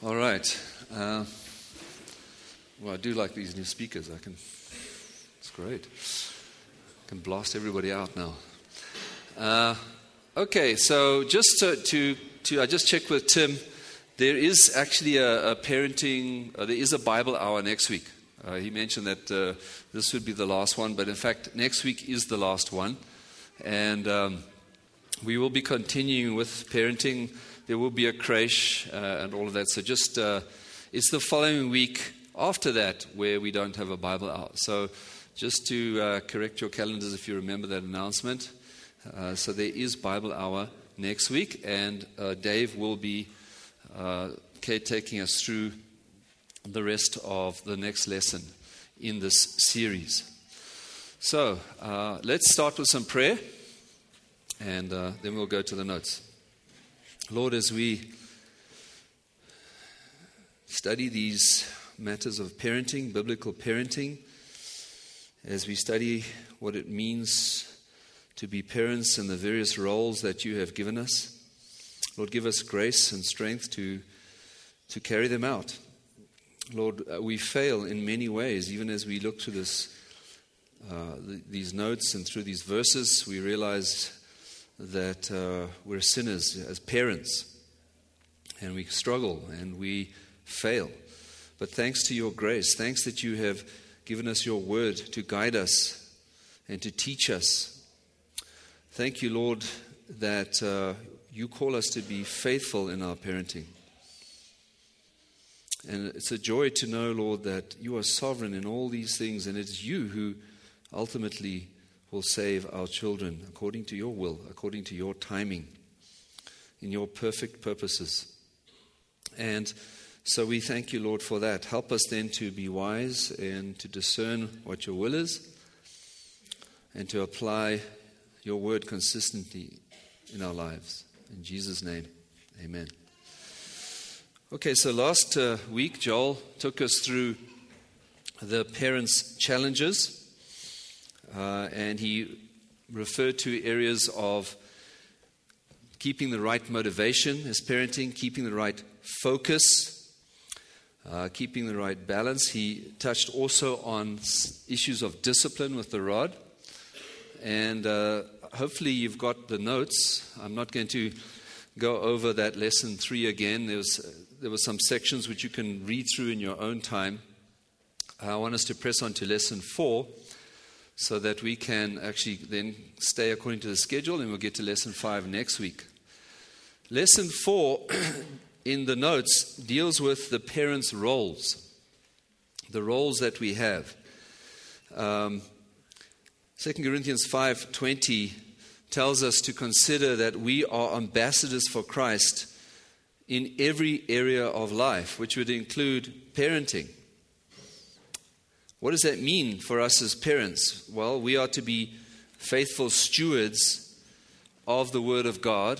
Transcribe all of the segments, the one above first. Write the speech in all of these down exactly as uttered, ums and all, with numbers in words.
All right. Uh, well, I do like these new speakers. I can. It's great. I can blast everybody out now. Uh, okay, so just to, to to I just checked with Tim. There is actually a, a parenting. Uh, there is a Bible hour next week. Uh, he mentioned that uh, this would be the last one, but in fact, next week is the last one, and um, we will be continuing with parenting. There will be a creche uh, and all of that. So just, uh, it's the following week after that where we don't have a Bible hour. So just to uh, correct your calendars if you remember that announcement. Uh, so there is Bible hour next week, and uh, Dave will be uh, taking us through the rest of the next lesson in this series. So uh, let's start with some prayer, and uh, then we'll go to the notes. Lord, as we study these matters of parenting, biblical parenting, as we study what it means to be parents and the various roles that you have given us, Lord, give us grace and strength to, to carry them out. Lord, we fail in many ways, even as we look through this, uh, these notes and through these verses, we realize that uh, we're sinners as parents, and we struggle and we fail. But thanks to your grace, thanks that you have given us your word to guide us and to teach us. Thank you, Lord, that uh, you call us to be faithful in our parenting. And it's a joy to know, Lord, that you are sovereign in all these things, and it's you who ultimately will save our children according to your will, according to your timing, in your perfect purposes. And so we thank you, Lord, for that. Help us then to be wise and to discern what your will is and to apply your word consistently in our lives. In Jesus' name, amen. Okay, so last uh, week, Joel took us through the parents' challenges. Uh, and he referred to areas of keeping the right motivation as parenting, keeping the right focus, uh, keeping the right balance. He touched also on issues of discipline with the rod. And uh, hopefully you've got the notes. I'm not going to go over that lesson three again. There was, there were some sections which you can read through in your own time. I want us to press on to lesson four, so that we can actually then stay according to the schedule, and we'll get to lesson five next week. Lesson four in the notes deals with the parents' roles, the roles that we have. Um, Second Corinthians five twenty tells us to consider that we are ambassadors for Christ in every area of life, which would include parenting. What does that mean for us as parents? Well, we are to be faithful stewards of the Word of God,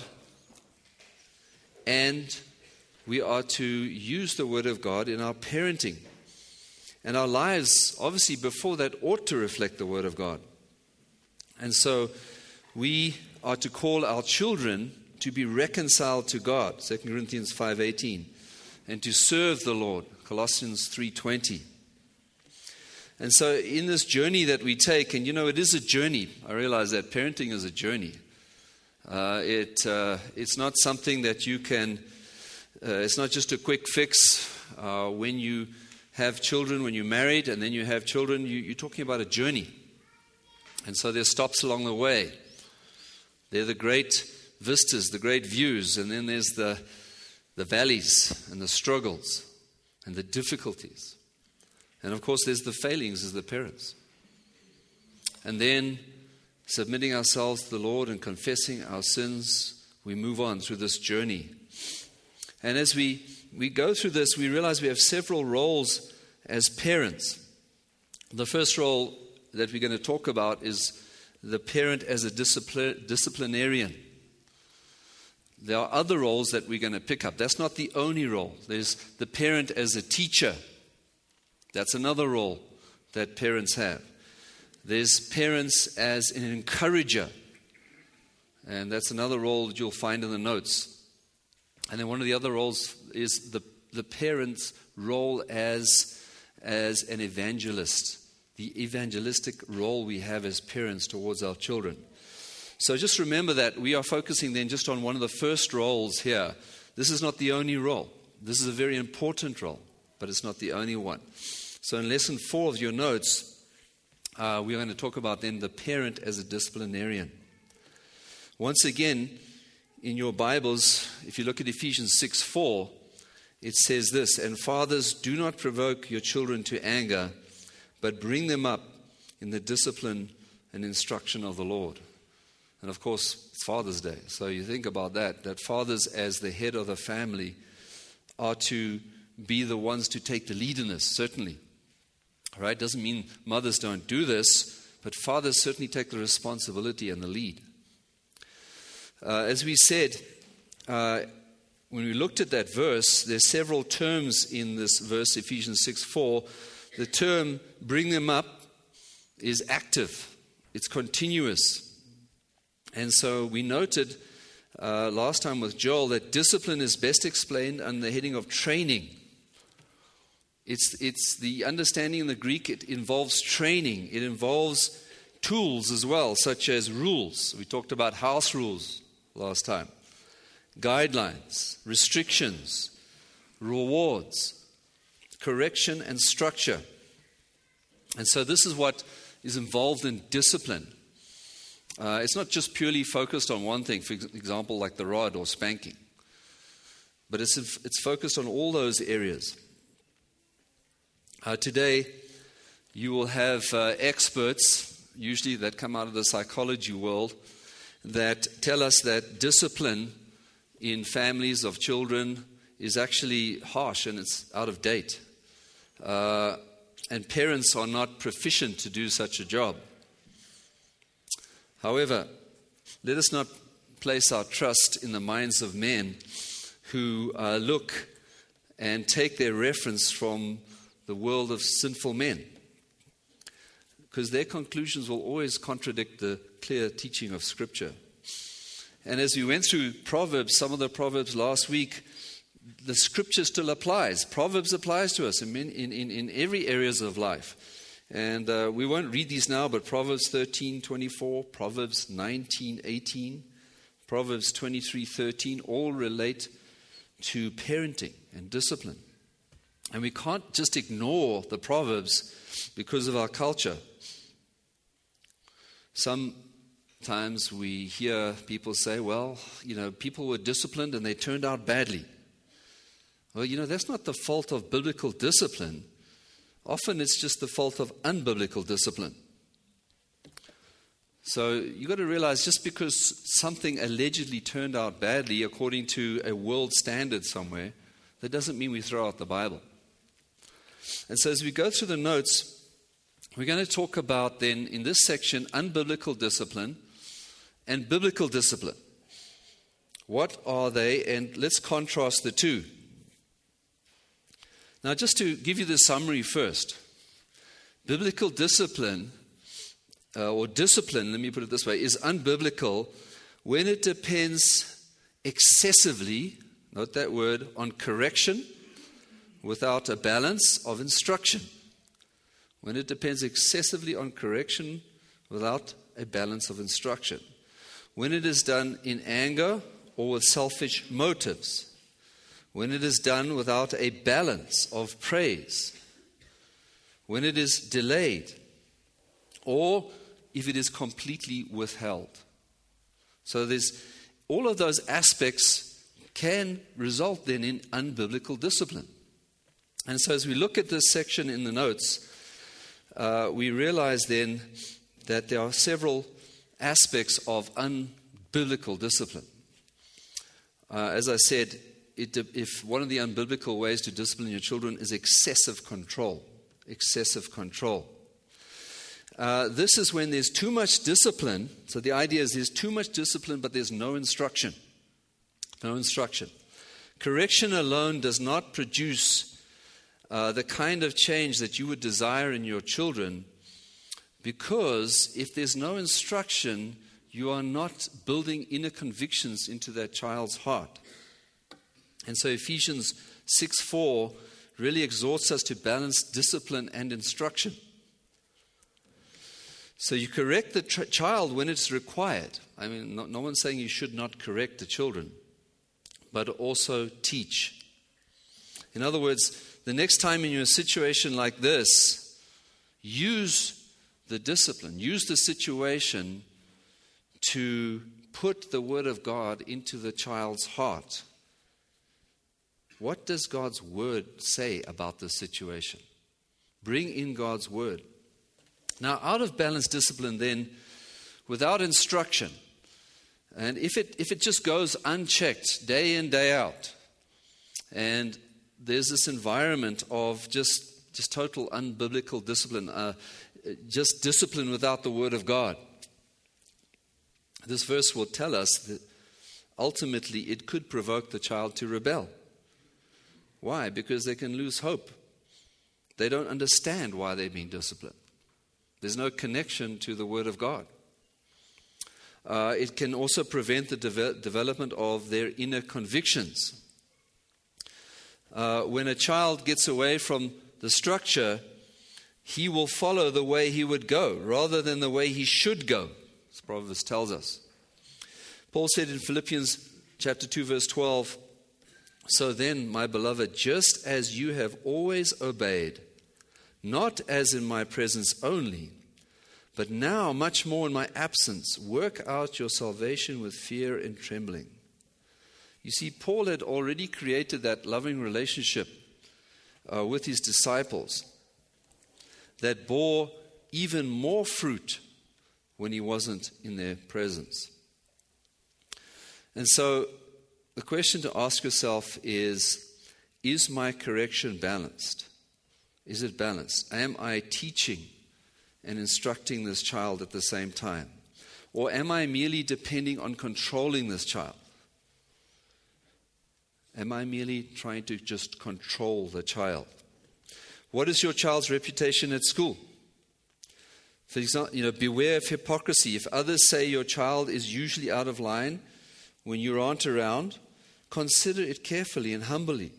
and we are to use the Word of God in our parenting. And our lives, obviously, before that, ought to reflect the Word of God. And so we are to call our children to be reconciled to God, Second Corinthians five eighteen, and to serve the Lord, Colossians three twenty. And so in this journey that we take, and you know, it is a journey. I realize that parenting is a journey. Uh, it uh, it's not something that you can, uh, it's not just a quick fix. Uh, when you have children, when you're married, and then you have children, you, you're talking about a journey. And so there's stops along the way. There are the great vistas, the great views, and then there's the the valleys and the struggles and the difficulties. And of course, there's the failings as the parents. And then, submitting ourselves to the Lord and confessing our sins, we move on through this journey. And as we, we go through this, we realize we have several roles as parents. The first role that we're going to talk about is the parent as a discipl- disciplinarian. There are other roles that we're going to pick up. That's not the only role. There's the parent as a teacher. That's another role that parents have. There's parents as an encourager. And that's another role that you'll find in the notes. And then one of the other roles is the the parent's role as, as an evangelist, the evangelistic role we have as parents towards our children. So just remember that we are focusing then just on one of the first roles here. This is not the only role. This is a very important role, but it's not the only one. So in lesson four of your notes, uh, we're going to talk about then the parent as a disciplinarian. Once again, in your Bibles, if you look at Ephesians six four, it says this, "And fathers, do not provoke your children to anger, but bring them up in the discipline and instruction of the Lord." And of course, it's Father's Day. So you think about that, that fathers as the head of the family are to be the ones to take the lead in this, certainly. All right? Doesn't mean mothers don't do this, but fathers certainly take the responsibility and the lead. Uh, as we said, uh, when we looked at that verse, there's several terms in this verse, Ephesians six four. The term "bring them up" is active. It's continuous. And so we noted uh, last time with Joel that discipline is best explained under the heading of training. It's, it's the understanding in the Greek, it involves training. It involves tools as well, such as rules. We talked about house rules last time. Guidelines, restrictions, rewards, correction, and structure. And so this is what is involved in discipline. Uh, it's not just purely focused on one thing, for example, like the rod or spanking. But it's, it's focused on all those areas. Uh, today, you will have uh, experts, usually that come out of the psychology world, that tell us that discipline in families of children is actually harsh and it's out of date. Uh, and parents are not proficient to do such a job. However, let us not place our trust in the minds of men who uh, look and take their reference from the world of sinful men, because their conclusions will always contradict the clear teaching of Scripture. And as we went through Proverbs, some of the Proverbs last week, the Scripture still applies. Proverbs applies to us in, in, in, in every areas of life. And uh, we won't read these now, but Proverbs thirteen twenty-four, Proverbs nineteen eighteen, Proverbs twenty-three thirteen all relate to parenting and discipline. And we can't just ignore the Proverbs because of our culture. Sometimes we hear people say, well, you know, people were disciplined and they turned out badly. Well, you know, that's not the fault of biblical discipline. Often it's just the fault of unbiblical discipline. So you've got to realize just because something allegedly turned out badly according to a world standard somewhere, that doesn't mean we throw out the Bible. And so as we go through the notes, we're going to talk about then in this section unbiblical discipline and biblical discipline. What are they? And let's contrast the two. Now, just to give you the summary first, biblical discipline, uh, or discipline, let me put it this way, is unbiblical when it depends excessively, note that word, on correction without a balance of instruction. When it depends excessively on correction without a balance of instruction. When it is done in anger or with selfish motives. When it is done without a balance of praise, when it is delayed, or if it is completely withheld. So there's all of those aspects can result then in unbiblical discipline. And so as we look at this section in the notes, uh, we realize then that there are several aspects of unbiblical discipline. Uh, as I said, It, if one of the unbiblical ways to discipline your children is excessive control, excessive control. Uh, this is when there's too much discipline. So the idea is there's too much discipline, but there's no instruction. No instruction. Correction alone does not produce uh, the kind of change that you would desire in your children, because if there's no instruction, you are not building inner convictions into that child's heart. And so Ephesians six four really exhorts us to balance discipline and instruction. So you correct the tr- child when it's required. I mean, no, no one's saying you should not correct the children, but also teach. In other words, the next time in a situation like this, use the discipline, use the situation to put the Word of God into the child's heart. What does God's Word say about this situation? Bring in God's Word. Now, out of balanced discipline then, without instruction, and if it if it just goes unchecked day in, day out, and there's this environment of just, just total unbiblical discipline, uh, just discipline without the Word of God, this verse will tell us that ultimately it could provoke the child to rebel. Why? Because they can lose hope. They don't understand why they're being disciplined. There's no connection to the Word of God. Uh, it can also prevent the de- development of their inner convictions. Uh, when a child gets away from the structure, he will follow the way he would go rather than the way he should go, as Proverbs tells us. Paul said in Philippians chapter two, verse twelve, "So then, my beloved, just as you have always obeyed, not as in my presence only, but now much more in my absence, work out your salvation with fear and trembling." You see, Paul had already created that loving relationship uh, with his disciples that bore even more fruit when he wasn't in their presence. And so the question to ask yourself is, is my correction balanced? Is it balanced? Am I teaching and instructing this child at the same time? Or am I merely depending on controlling this child? Am I merely trying to just control the child? What is your child's reputation at school? For example, you know, beware of hypocrisy. If others say your child is usually out of line when you aren't around, consider it carefully and humbly.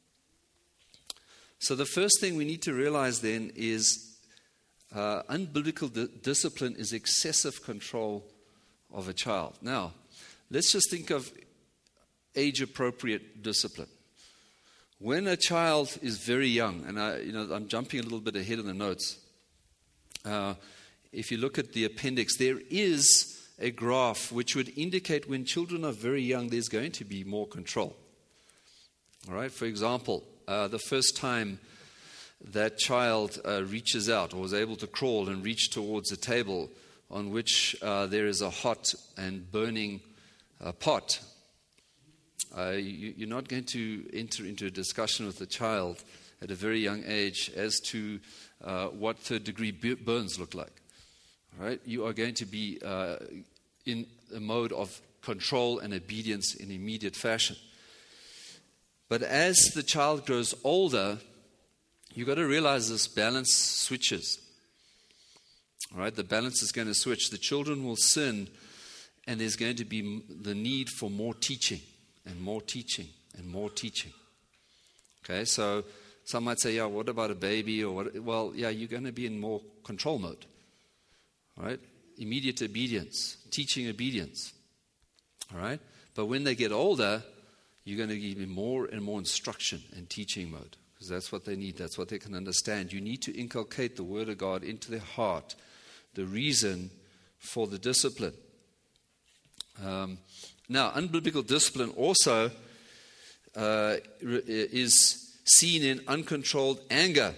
So the first thing we need to realize then is uh, unbiblical di- discipline is excessive control of a child. Now, let's just think of age-appropriate discipline. When a child is very young, and I, you know, I'm jumping a little bit ahead of the notes. Uh, if you look at the appendix, there is a graph which would indicate when children are very young, there's going to be more control. All right. For example, uh, the first time that child uh, reaches out or is able to crawl and reach towards a table on which uh, there is a hot and burning uh, pot. Uh, you, you're not going to enter into a discussion with the child at a very young age as to uh, what third degree burns look like. All right? You are going to be uh, in a mode of control and obedience in immediate fashion. But as the child grows older, you've got to realize this balance switches. All right? The balance is going to switch. The children will sin, and there's going to be the need for more teaching. And more teaching, and more teaching. Okay, so some might say, yeah, what about a baby? Or what? Well, yeah, you're going to be in more control mode. All right? Immediate obedience, teaching obedience. All right? But when they get older, you're going to give them more and more instruction and teaching mode. Because that's what they need. That's what they can understand. You need to inculcate the Word of God into their heart. The reason for the discipline. Um... Now, unbiblical discipline also uh, is seen in uncontrolled anger.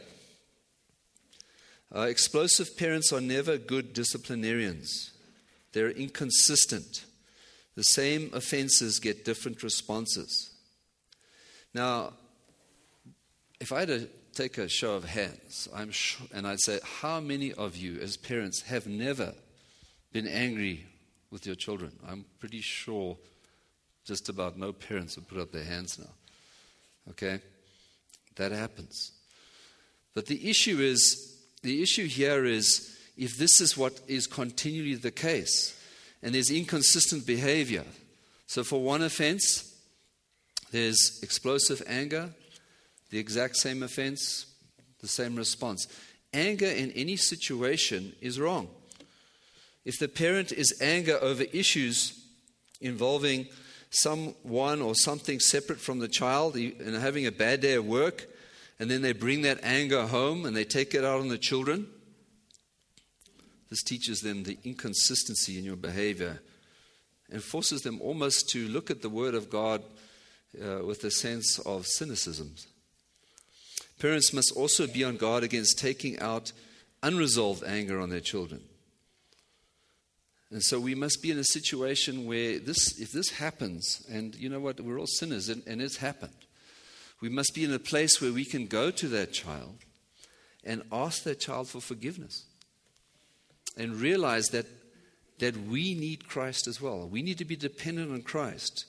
Uh, explosive parents are never good disciplinarians. They're inconsistent. The same offenses get different responses. Now, if I had to take a show of hands, I'm sure, and I'd say, how many of you as parents have never been angry with your children? I'm pretty sure just about no parents would put up their hands now. Okay? That happens. But the issue is, the issue here is, if this is what is continually the case, and there's inconsistent behavior. So for one offense, there's explosive anger. the exact same offense, the same response. Anger in any situation is wrong. If the parent is anger over issues involving someone or something separate from the child and having a bad day at work, and then they bring that anger home and they take it out on the children, this teaches them the inconsistency in your behavior and forces them almost to look at the Word of God uh, with a sense of cynicism. Parents must also be on guard against taking out unresolved anger on their children. And so we must be in a situation where this, if this happens, and you know what, we're all sinners, and, and it's happened. We must be in a place where we can go to that child and ask that child for forgiveness. And realize that, that we need Christ as well. We need to be dependent on Christ.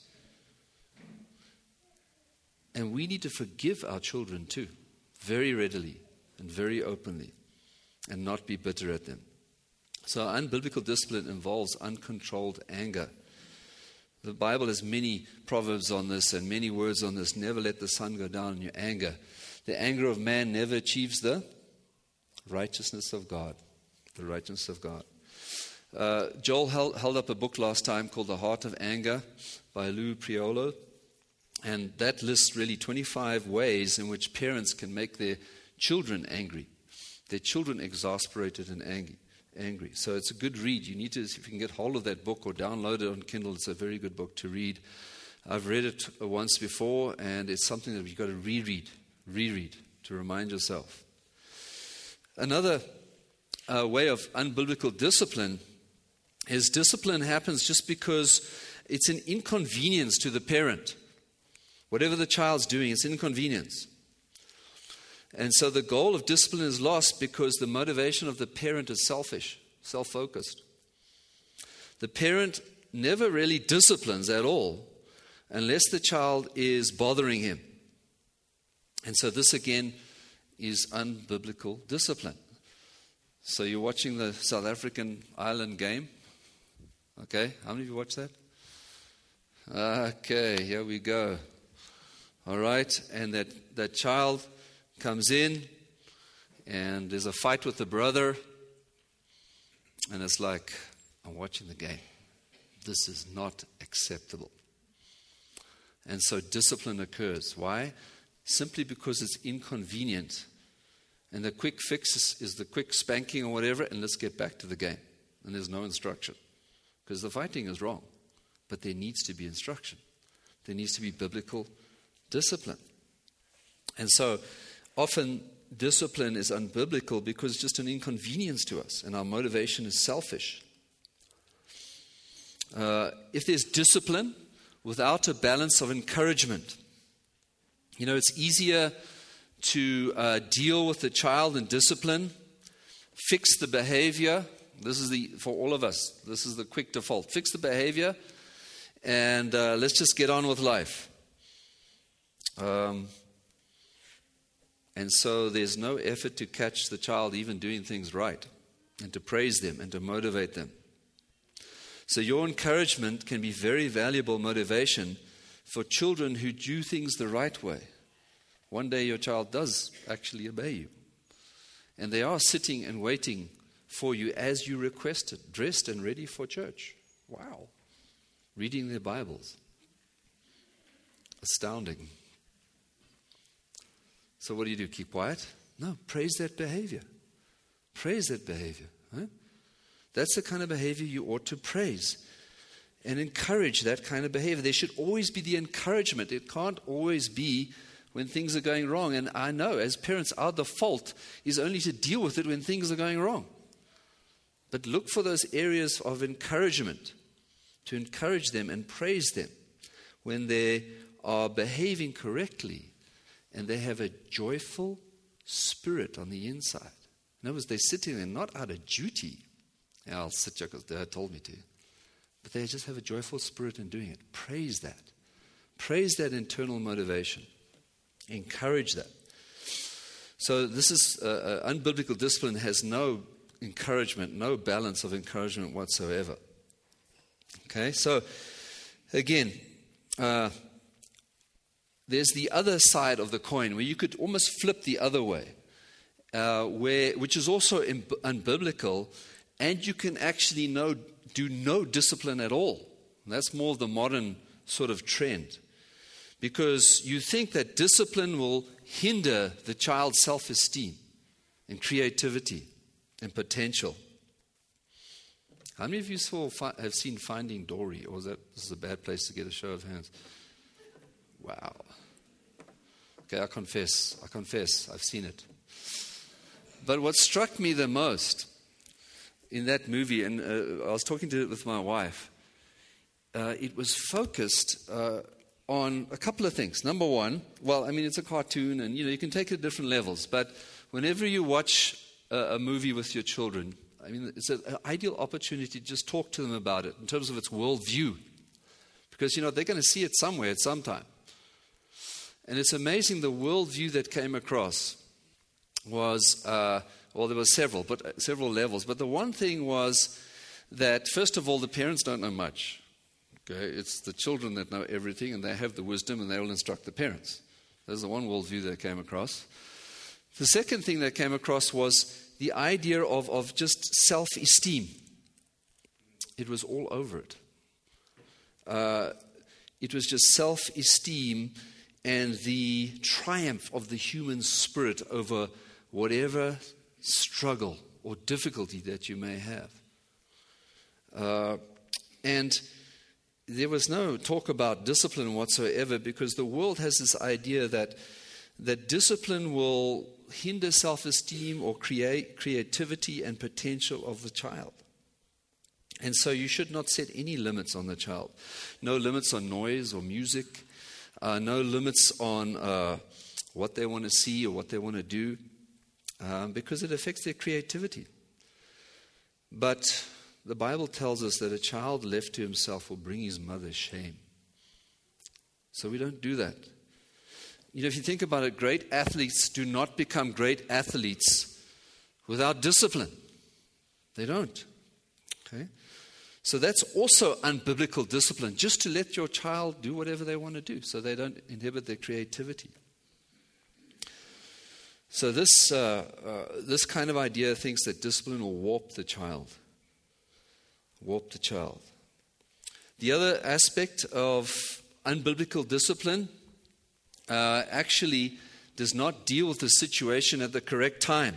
And we need to forgive our children too, very readily and very openly, and not be bitter at them. So unbiblical discipline involves uncontrolled anger. The Bible has many proverbs on this and many words on this. Never let the sun go down in your anger. The anger of man never achieves the righteousness of God. The righteousness of God. Uh, Joel held, held up a book last time called The Heart of Anger by Lou Priolo. And that lists really twenty-five ways in which parents can make their children angry. Their children exasperated and angry. Angry. So it's a good read. You need to, if you can get hold of that book or download it on Kindle, it's a very good book to read. I've read it once before, and it's something that you've got to reread, reread to remind yourself. Another uh, way of unbiblical discipline is discipline happens just because it's an inconvenience to the parent. Whatever the child's doing, it's inconvenience. And so the goal of discipline is lost because the motivation of the parent is selfish, self-focused. The parent never really disciplines at all unless the child is bothering him. And so this again is unbiblical discipline. So you're watching the South African Ireland game. Okay, how many of you watch that? Okay, here we go. All right, and that, that child comes in, and there's a fight with the brother, and it's like, I'm watching the game. This is not acceptable. And so discipline occurs. Why? Simply because it's inconvenient. And the quick fix is, is the quick spanking or whatever, and let's get back to the game. And there's no instruction. Because the fighting is wrong. But there needs to be instruction. There needs to be biblical discipline. And so often discipline is unbiblical because it's just an inconvenience to us, and our motivation is selfish. Uh, if there's discipline without a balance of encouragement, you know, it's easier to uh, deal with the child in discipline, fix the behavior. This is the, for all of us, this is the quick default. Fix the behavior, and uh, let's just get on with life. Um, and so there's no effort to catch the child even doing things right, and to praise them and to motivate them. So your encouragement can be very valuable motivation for children who do things the right way. One day your child does actually obey you. And they are sitting and waiting for you as you requested, dressed and ready for church. Wow. Reading their Bibles. Astounding. So what do you do? Keep quiet? No, praise that behavior. Praise that behavior. Huh? That's the kind of behavior you ought to praise and encourage that kind of behavior. There should always be the encouragement. It can't always be when things are going wrong. And I know as parents, our default is only to deal with it when things are going wrong. But look for those areas of encouragement, to encourage them and praise them when they are behaving correctly and they have a joyful spirit on the inside. In other words, they're sitting there not out of duty. Yeah, I'll sit here because Dad told me to. But they just have a joyful spirit in doing it. Praise that. Praise that internal motivation. Encourage that. So this is uh, uh, unbiblical discipline has no encouragement, no balance of encouragement whatsoever. Okay, so again, uh, there's the other side of the coin where you could almost flip the other way, uh, where which is also imb- unbiblical, and you can actually no, do no discipline at all. And that's more of the modern sort of trend. Because you think that discipline will hinder the child's self-esteem and creativity and potential. How many of you saw, have seen Finding Dory? Or is that this is a bad place to get a show of hands? Wow. Okay, I confess. I confess. I've seen it. But what struck me the most in that movie, and uh, I was talking to it with my wife, uh, it was focused uh, on a couple of things. Number one, well, I mean, it's a cartoon, and you know you can take it at different levels. But whenever you watch a, a movie with your children, I mean, it's an ideal opportunity to just talk to them about it in terms of its worldview, because you know they're going to see it somewhere at some time. And it's amazing the worldview that came across was, uh, well, there were several, but uh, several levels. But the one thing was that, first of all, the parents don't know much. Okay, it's the children that know everything, and they have the wisdom, and they will instruct the parents. There's the one worldview that came across. The second thing that came across was the idea of, of just self-esteem. It was all over it. Uh, it was just self-esteem and the triumph of the human spirit over whatever struggle or difficulty that you may have. Uh, and there was no talk about discipline whatsoever, because the world has this idea that that discipline will hinder self-esteem or create creativity and potential of the child. And so you should not set any limits on the child. No limits on noise or music. Uh, no limits on uh, what they want to see or what they want to do, um, because it affects their creativity. But the Bible tells us that a child left to himself will bring his mother shame. So we don't do that. You know, if you think about it, great athletes do not become great athletes without discipline. They don't. Okay? So that's also unbiblical discipline, just to let your child do whatever they want to do so they don't inhibit their creativity. So this, uh, uh, this kind of idea thinks that discipline will warp the child. Warp the child. The other aspect of unbiblical discipline uh, actually does not deal with the situation at the correct time.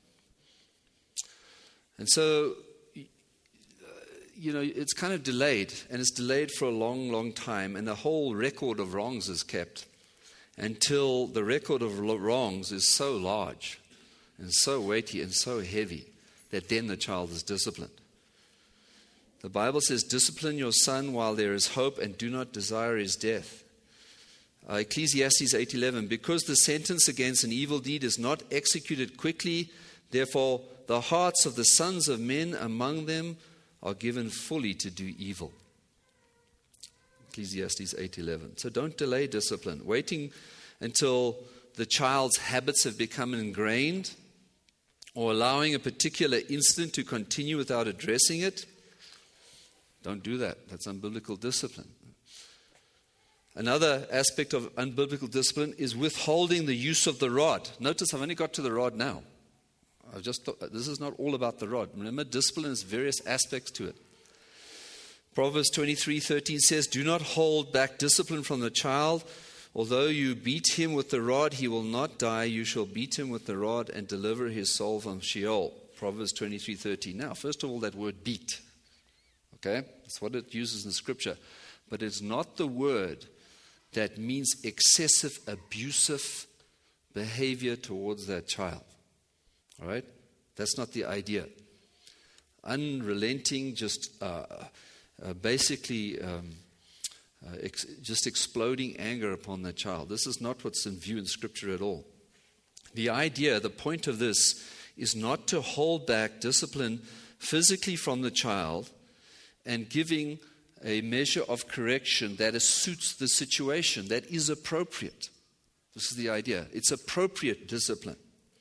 And so, you know, it's kind of delayed, and it's delayed for a long, long time, and the whole record of wrongs is kept until the record of wrongs is so large and so weighty and so heavy that then the child is disciplined. The Bible says, discipline your son while there is hope, and do not desire his death. Uh, Ecclesiastes eight eleven, because the sentence against an evil deed is not executed quickly, therefore the hearts of the sons of men among them are given fully to do evil. Ecclesiastes eight eleven. So don't delay discipline. Waiting until the child's habits have become ingrained, or allowing a particular incident to continue without addressing it. Don't do that. That's unbiblical discipline. Another aspect of unbiblical discipline is withholding the use of the rod. Notice I've only got to the rod now. I've just thought, this is not all about the rod. Remember, discipline has various aspects to it. Proverbs twenty-three thirteen says, do not hold back discipline from the child. Although you beat him with the rod, he will not die. You shall beat him with the rod and deliver his soul from Sheol. Proverbs twenty-three thirteen. Now, first of all, that word beat. Okay? That's what it uses in Scripture. But it's not the word that means excessive, abusive behavior towards that child. All right? That's not the idea. Unrelenting, just uh, uh, basically um, uh, ex- just exploding anger upon that child. This is not what's in view in Scripture at all. The idea, the point of this, is not to hold back discipline physically from the child and giving a measure of correction that suits the situation, that is appropriate. This is the idea. It's appropriate discipline.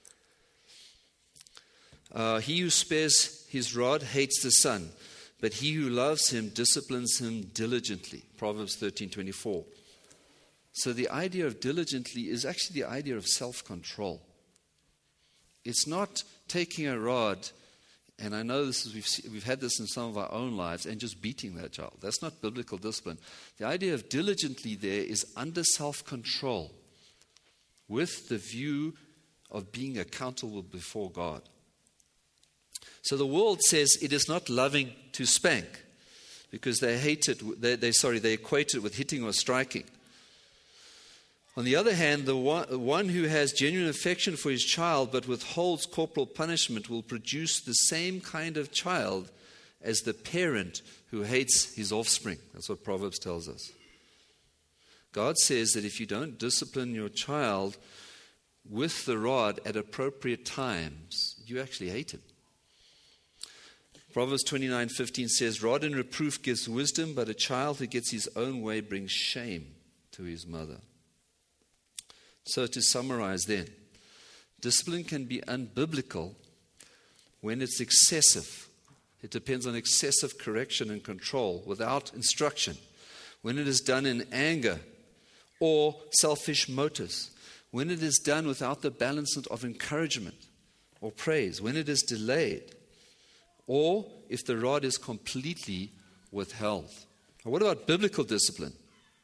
Uh, he who spares his rod hates the son, but he who loves him disciplines him diligently. Proverbs thirteen twenty-four. So the idea of diligently is actually the idea of self-control. It's not taking a rod, and I know this is we've seen, we've had this in some of our own lives, and just beating that child. That's not biblical discipline. The idea of diligently there is under self-control, with the view of being accountable before God. So the world says it is not loving to spank, because they hate it. They, they sorry, they equate it with hitting or striking. On the other hand, the one, one who has genuine affection for his child but withholds corporal punishment will produce the same kind of child as the parent who hates his offspring. That's what Proverbs tells us. God says that if you don't discipline your child with the rod at appropriate times, you actually hate him. Proverbs twenty-nine fifteen says, "Rod and reproof gives wisdom, but a child who gets his own way brings shame to his mother." So to summarize then, discipline can be unbiblical when it's excessive. It depends on excessive correction and control without instruction. When it is done in anger or selfish motives. When it is done without the balance of encouragement or praise. When it is delayed. Or if the rod is completely withheld. Now, what about biblical discipline?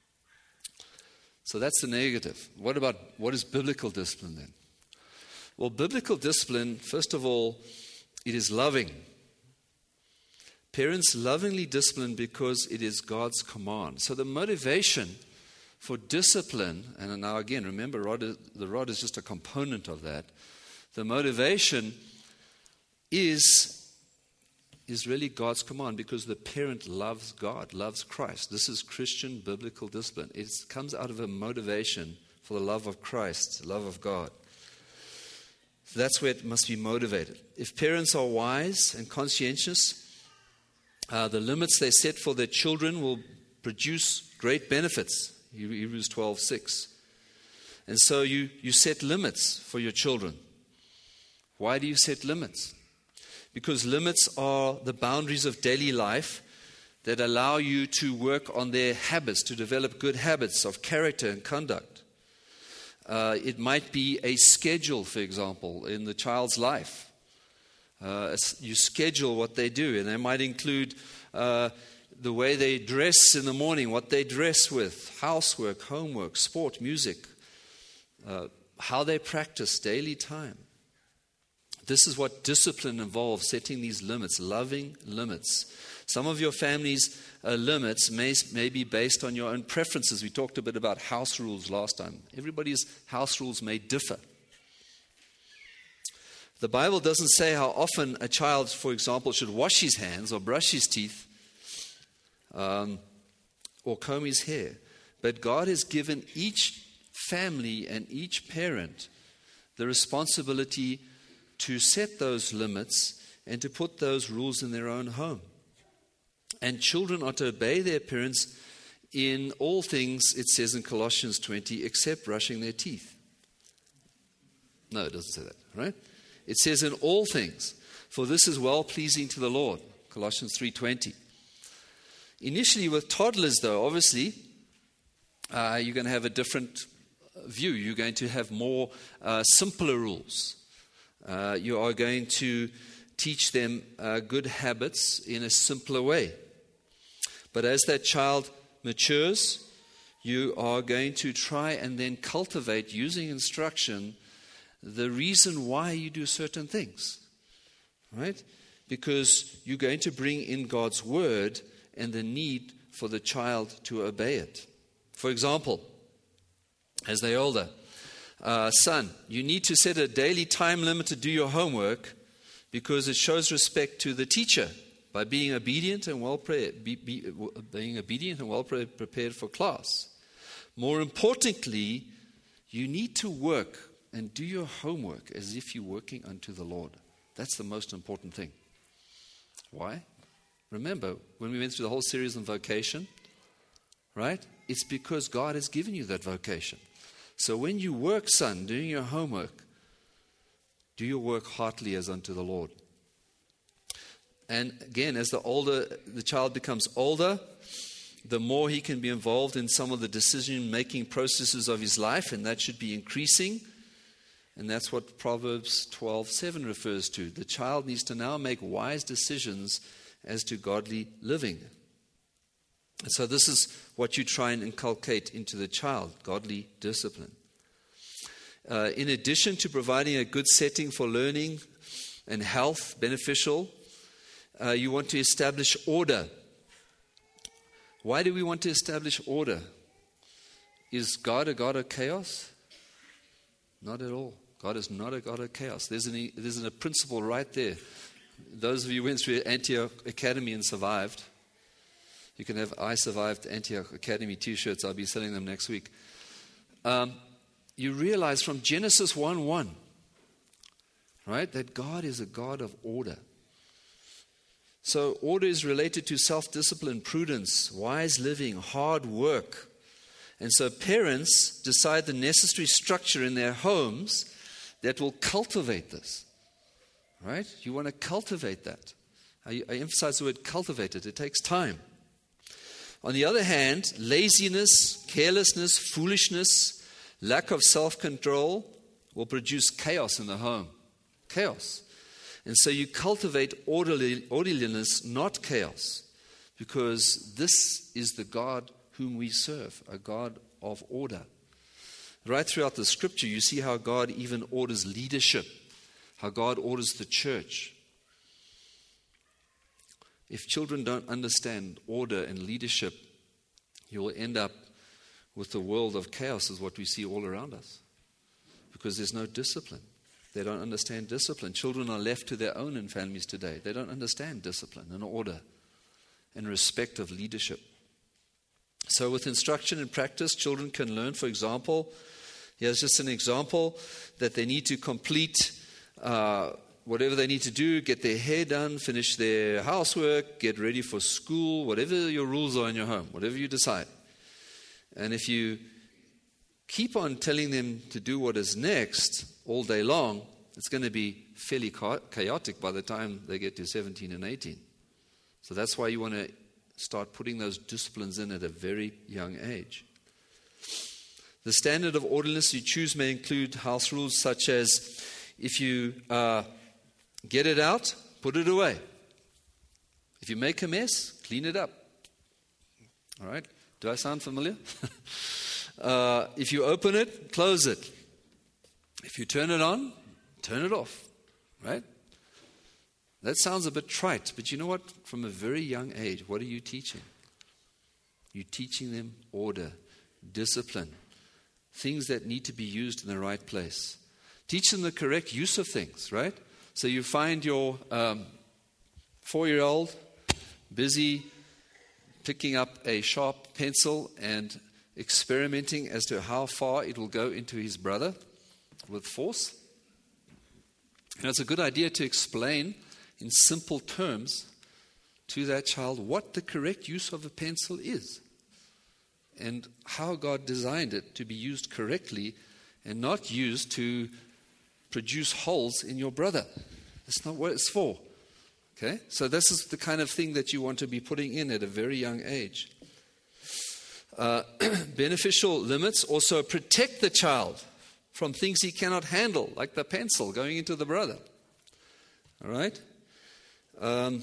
So that's the negative. What about, what is biblical discipline then? Well, biblical discipline, first of all, it is loving. Parents lovingly discipline because it is God's command. So the motivation for discipline, and now again, remember, rod is, the rod is just a component of that. The motivation is is really God's command because the parent loves God, loves Christ. This is Christian biblical discipline. It comes out of a motivation for the love of Christ, the love of God. That's where it must be motivated. If parents are wise and conscientious, uh, the limits they set for their children will produce great benefits. Hebrews twelve six. And so you, you set limits for your children. Why do you set limits? Because limits are the boundaries of daily life that allow you to work on their habits, to develop good habits of character and conduct. Uh, it might be a schedule, for example, in the child's life. Uh, you schedule what they do, and they might include uh, the way they dress in the morning, what they dress with, housework, homework, sport, music, uh, how they practice daily time. This is what discipline involves, setting these limits, loving limits. Some of your family's uh, limits may, may be based on your own preferences. We talked a bit about house rules last time. Everybody's house rules may differ. The Bible doesn't say how often a child, for example, should wash his hands or brush his teeth um, or comb his hair. But God has given each family and each parent the responsibility to set those limits and to put those rules in their own home. And children are to obey their parents in all things, it says in Colossians twenty, except brushing their teeth. No, it doesn't say that, right? It says in all things, for this is well-pleasing to the Lord, Colossians three twenty. Initially with toddlers, though, obviously, uh, you're going to have a different view. You're going to have more uh, simpler rules. Uh, you are going to teach them uh, good habits in a simpler way. But as that child matures, you are going to try and then cultivate, using instruction, the reason why you do certain things. Right? Because you're going to bring in God's word and the need for the child to obey it. For example, as they're older, Uh, son, you need to set a daily time limit to do your homework because it shows respect to the teacher by being obedient and well pre- be, be, being obedient and well pre- prepared for class. More importantly, you need to work and do your homework as if you're working unto the Lord. That's the most important thing. Why? Remember, when we went through the whole series on vocation, right? It's because God has given you that vocation. So when you work, son, doing your homework, do your work heartily as unto the Lord. And again, as the older the child becomes older, the more he can be involved in some of the decision-making processes of his life, and that should be increasing. And that's what Proverbs twelve seven refers to. The child needs to now make wise decisions as to godly living. And so this is what you try and inculcate into the child, godly discipline. Uh, in addition to providing a good setting for learning and health, beneficial, uh, you want to establish order. Why do we want to establish order? Is God a God of chaos? Not at all. God is not a God of chaos. There's, an, there's a principle right there. Those of you who went through Antioch Academy and survived, you can have I Survived Antioch Academy t-shirts. I'll be selling them next week. Um, you realize from Genesis one one, right, that God is a God of order. So order is related to self-discipline, prudence, wise living, hard work. And so parents decide the necessary structure in their homes that will cultivate this. Right? You want to cultivate that. I, I emphasize the word cultivate it. It takes time. On the other hand, laziness, carelessness, foolishness, lack of self-control will produce chaos in the home. Chaos. And so you cultivate orderly, orderliness, not chaos, because this is the God whom we serve, a God of order. Right throughout the scripture, you see how God even orders leadership, how God orders the church. If children don't understand order and leadership, you will end up with the world of chaos, is what we see all around us, because there's no discipline. They don't understand discipline. Children are left to their own in families today. They don't understand discipline and order and respect of leadership. So with instruction and practice, children can learn, for example, here's just an example, that they need to complete uh, whatever they need to do, get their hair done, finish their housework, get ready for school, whatever your rules are in your home, whatever you decide. And if you keep on telling them to do what is next all day long, it's going to be fairly chaotic by the time they get to seventeen and eighteen. So that's why you want to start putting those disciplines in at a very young age. The standard of orderliness you choose may include house rules such as, if you uh, get it out, put it away. If you make a mess, clean it up. All right? Do I sound familiar? uh, if you open it, close it. If you turn it on, turn it off. Right? That sounds a bit trite, but you know what? From a very young age, what are you teaching? You're teaching them order, discipline, things that need to be used in the right place. Teach them the correct use of things, right? So you find your um, four-year-old busy picking up a sharp pencil and experimenting as to how far it will go into his brother with force. And it's a good idea to explain in simple terms to that child what the correct use of a pencil is and how God designed it to be used correctly and not used to produce holes in your brother. That's not what it's for. Okay? So this is the kind of thing that you want to be putting in at a very young age. Uh, beneficial limits also protect the child from things he cannot handle, like the pencil going into the brother. All right? Um,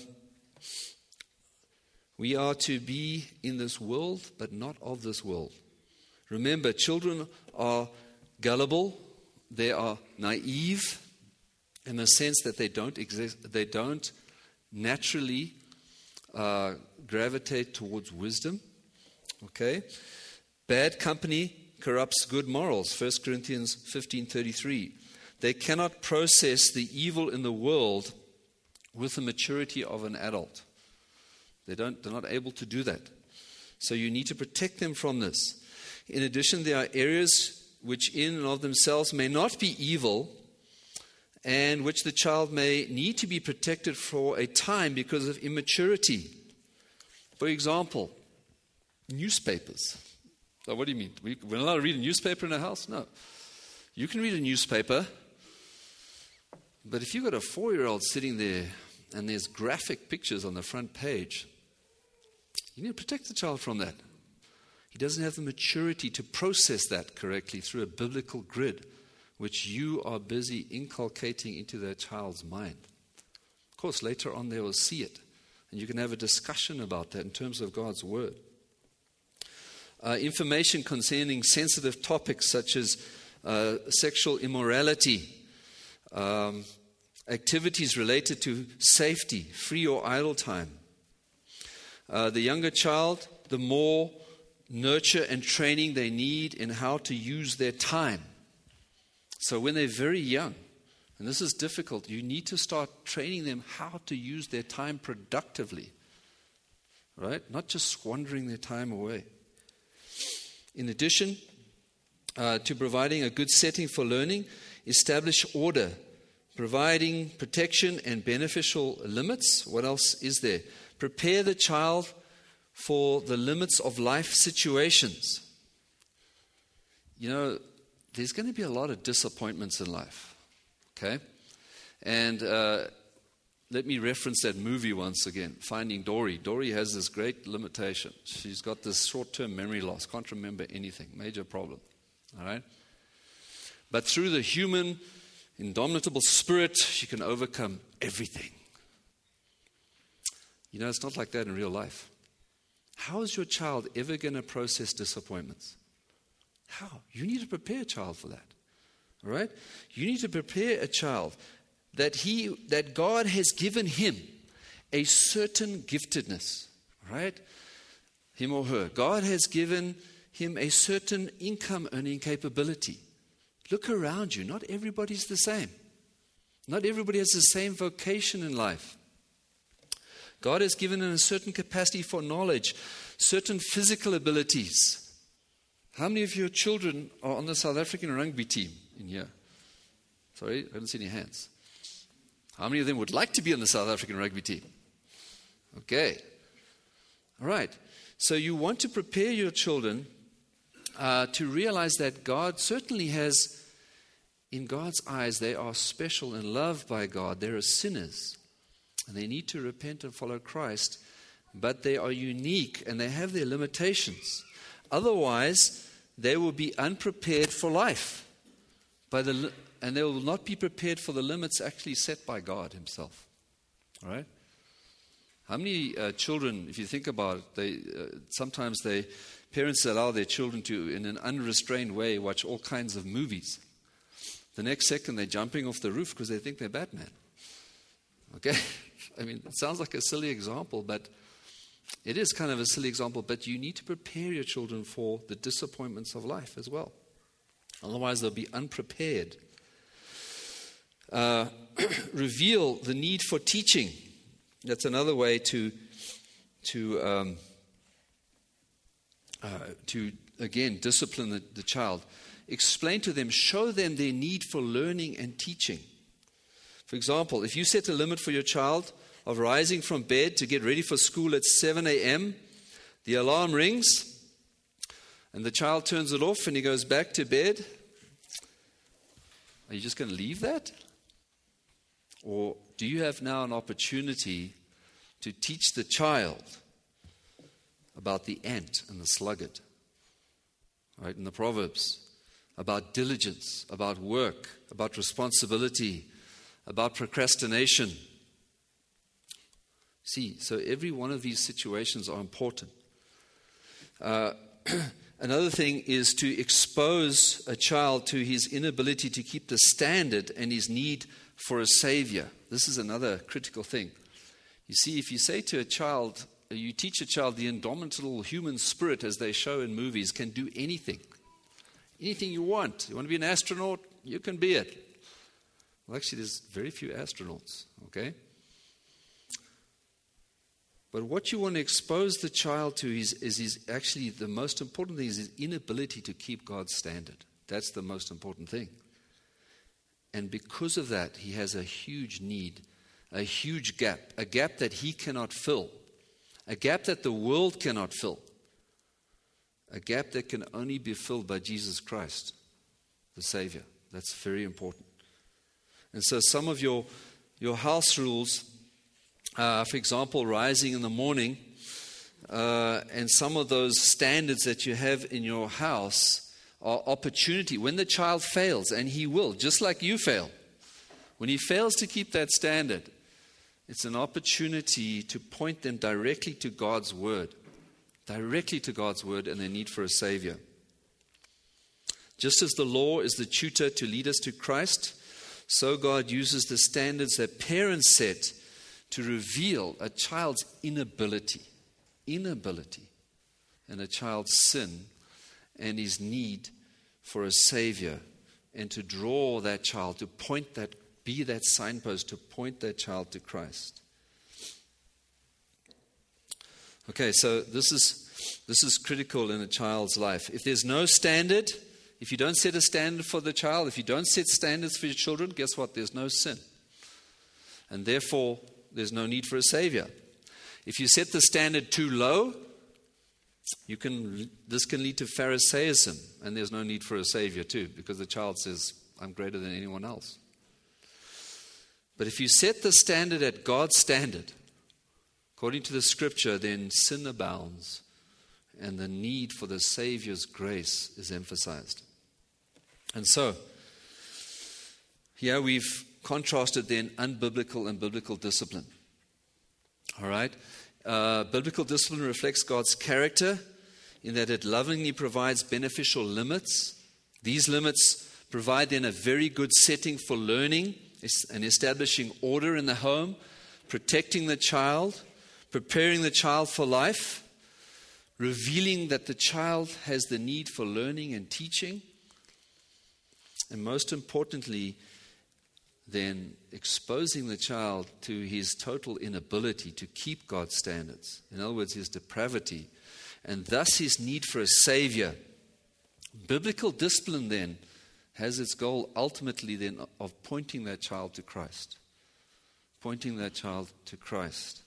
we are to be in this world, but not of this world. Remember, children are gullible. They are naive in the sense that they don't exist. They don't naturally uh, gravitate towards wisdom. Okay, bad company corrupts good morals. First Corinthians fifteen thirty-three. They cannot process the evil in the world with the maturity of an adult. They don't, they're not able to do that. So you need to protect them from this. In addition, there are areas which in and of themselves may not be evil and which the child may need to be protected for a time because of immaturity. For example, newspapers. So what do you mean? We, we're not allowed to read a newspaper in a house? No. You can read a newspaper, but if you've got a four-year-old sitting there and there's graphic pictures on the front page, You need to protect the child from that. He doesn't have the maturity to process that correctly through a biblical grid, which you are busy inculcating into that child's mind. Of course, later on they will see it, and you can have a discussion about that in terms of God's word. Uh, information concerning sensitive topics such as uh, sexual immorality, um, activities related to safety, free or idle time. Uh, the younger child, the more nurture and training they need in how to use their time. So when they're very young, and this is difficult, you need to start training them how to use their time productively, right? Not just squandering their time away. In addition uh, to providing a good setting for learning, establish order, providing protection and beneficial limits. What else is there? Prepare the child for the limits of life situations. You know, there's going to be a lot of disappointments in life, okay? And uh, let me reference that movie once again, Finding Dory. Dory has this great limitation. She's got this short-term memory loss, can't remember anything, major problem, all right? But through the human, indomitable spirit, she can overcome everything. You know, it's not like that in real life. How is your child ever going to process disappointments? How? You need to prepare a child for that. All right? You need to prepare a child that he that God has given him a certain giftedness. All right? Him or her. God has given him a certain income earning capability. Look around you. Not everybody's the same. Not everybody has the same vocation in life. God has given them a certain capacity for knowledge, certain physical abilities. How many of your children are on the South African rugby team in here? Sorry, I don't see any hands. How many of them would like to be on the South African rugby team? Okay. All right. So you want to prepare your children uh, to realize that God certainly has, in God's eyes, they are special and loved by God. They are sinners. And they need to repent and follow Christ, but they are unique and they have their limitations. Otherwise, they will be unprepared for life, by the, and they will not be prepared for the limits actually set by God himself. All right? How many uh, children, if you think about it, they, uh, sometimes they, parents allow their children to, in an unrestrained way, watch all kinds of movies. The next second, they're jumping off the roof because they think they're Batman. Okay? I mean, it sounds like a silly example, but it is kind of a silly example. But you need to prepare your children for the disappointments of life as well. Otherwise, they'll be unprepared. Uh, reveal the need for teaching. That's another way to, to, um, uh, to again, discipline the, the child. Explain to them, show them their need for learning and teaching. For example, if you set a limit for your child of rising from bed to get ready for school at seven a.m., the alarm rings, and the child turns it off and he goes back to bed, are you just going to leave that? Or do you have now an opportunity to teach the child about the ant and the sluggard? Right, in the Proverbs, about diligence, about work, about responsibility, about procrastination. See, so every one of these situations are important. Uh, another thing is to expose a child to his inability to keep the standard and his need for a savior. This is another critical thing. You see, if you say to a child, you teach a child the indomitable human spirit as they show in movies can do anything. Anything you want. You want to be an astronaut? You can be it. Well, actually, there's very few astronauts, okay? But what you want to expose the child to is, is, is actually the most important thing is his inability to keep God's standard. That's the most important thing. And because of that, he has a huge need, a huge gap, a gap that he cannot fill, a gap that the world cannot fill, a gap that can only be filled by Jesus Christ, the Savior. That's very important. And so some of your, your house rules, uh, for example, rising in the morning, Uh, and some of those standards that you have in your house are opportunity. When the child fails, and he will, just like you fail, when he fails to keep that standard, it's an opportunity to point them directly to God's Word, directly to God's Word and their need for a Savior. Just as the law is the tutor to lead us to Christ, so God uses the standards that parents set to reveal a child's inability, inability, and a child's sin and his need for a Savior, and to draw that child, to point that, be that signpost, to point that child to Christ. Okay, so this is this is critical in a child's life. If there's no standard, if you don't set a standard for the child, if you don't set standards for your children, guess what? There's no sin. And therefore, there's no need for a Savior. If you set the standard too low, you can. This can lead to Pharisaism, and there's no need for a Savior too, because the child says, I'm greater than anyone else. But if you set the standard at God's standard, according to the Scripture, then sin abounds, and the need for the Savior's grace is emphasized. And so, here we've contrasted then unbiblical and biblical discipline. All right? Uh, biblical discipline reflects God's character in that it lovingly provides beneficial limits. These limits provide then a very good setting for learning and establishing order in the home, protecting the child, preparing the child for life, revealing that the child has the need for learning and teaching, and most importantly, then exposing the child to his total inability to keep God's standards. In other words, his depravity, and thus his need for a Savior. Biblical discipline then has its goal ultimately then of pointing that child to Christ. Pointing that child to Christ.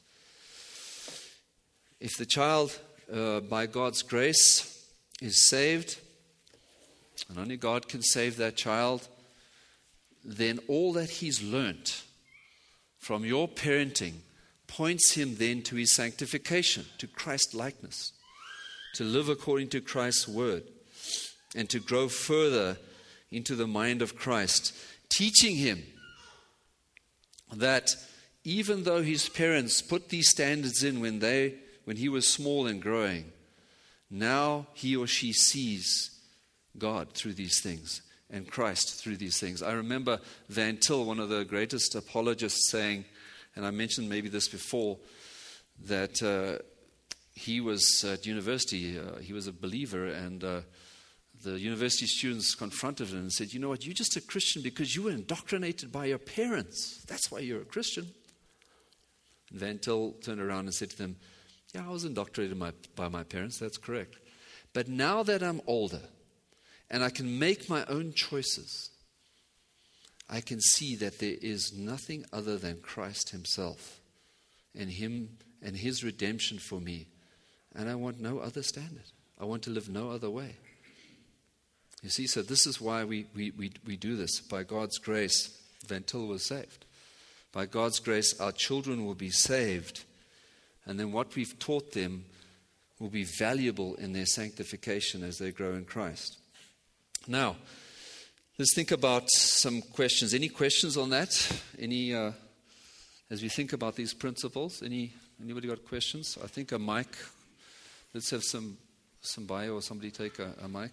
If the child, uh, by God's grace, is saved, and only God can save that child, then all that he's learnt from your parenting points him then to his sanctification, to Christ-likeness, to live according to Christ's word, and to grow further into the mind of Christ, teaching him that even though his parents put these standards in when they, when he was small and growing, now he or she sees God through these things and Christ through these things. I remember Van Til, one of the greatest apologists, saying, and I mentioned maybe this before, that uh, he was at university, uh, he was a believer, and uh, the university students confronted him and said, you know what, you're just a Christian because you were indoctrinated by your parents. That's why you're a Christian. And Van Til turned around and said to them, yeah, I was indoctrinated my, by my parents, that's correct. But now that I'm older, and I can make my own choices, I can see that there is nothing other than Christ himself and him and his redemption for me. And I want no other standard. I want to live no other way. You see, so this is why we, we, we, we do this. By God's grace, Van Til was saved. By God's grace, our children will be saved. And then what we've taught them will be valuable in their sanctification as they grow in Christ. Now, let's think about some questions. Any questions on that? Any, uh, as we think about these principles, any anybody got questions? I think a mic. Let's have some some bio or somebody take a, a mic.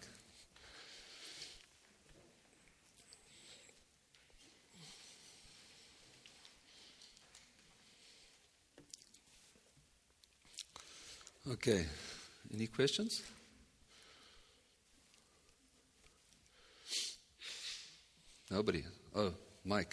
Okay. Any questions? Nobody. Oh, Mike.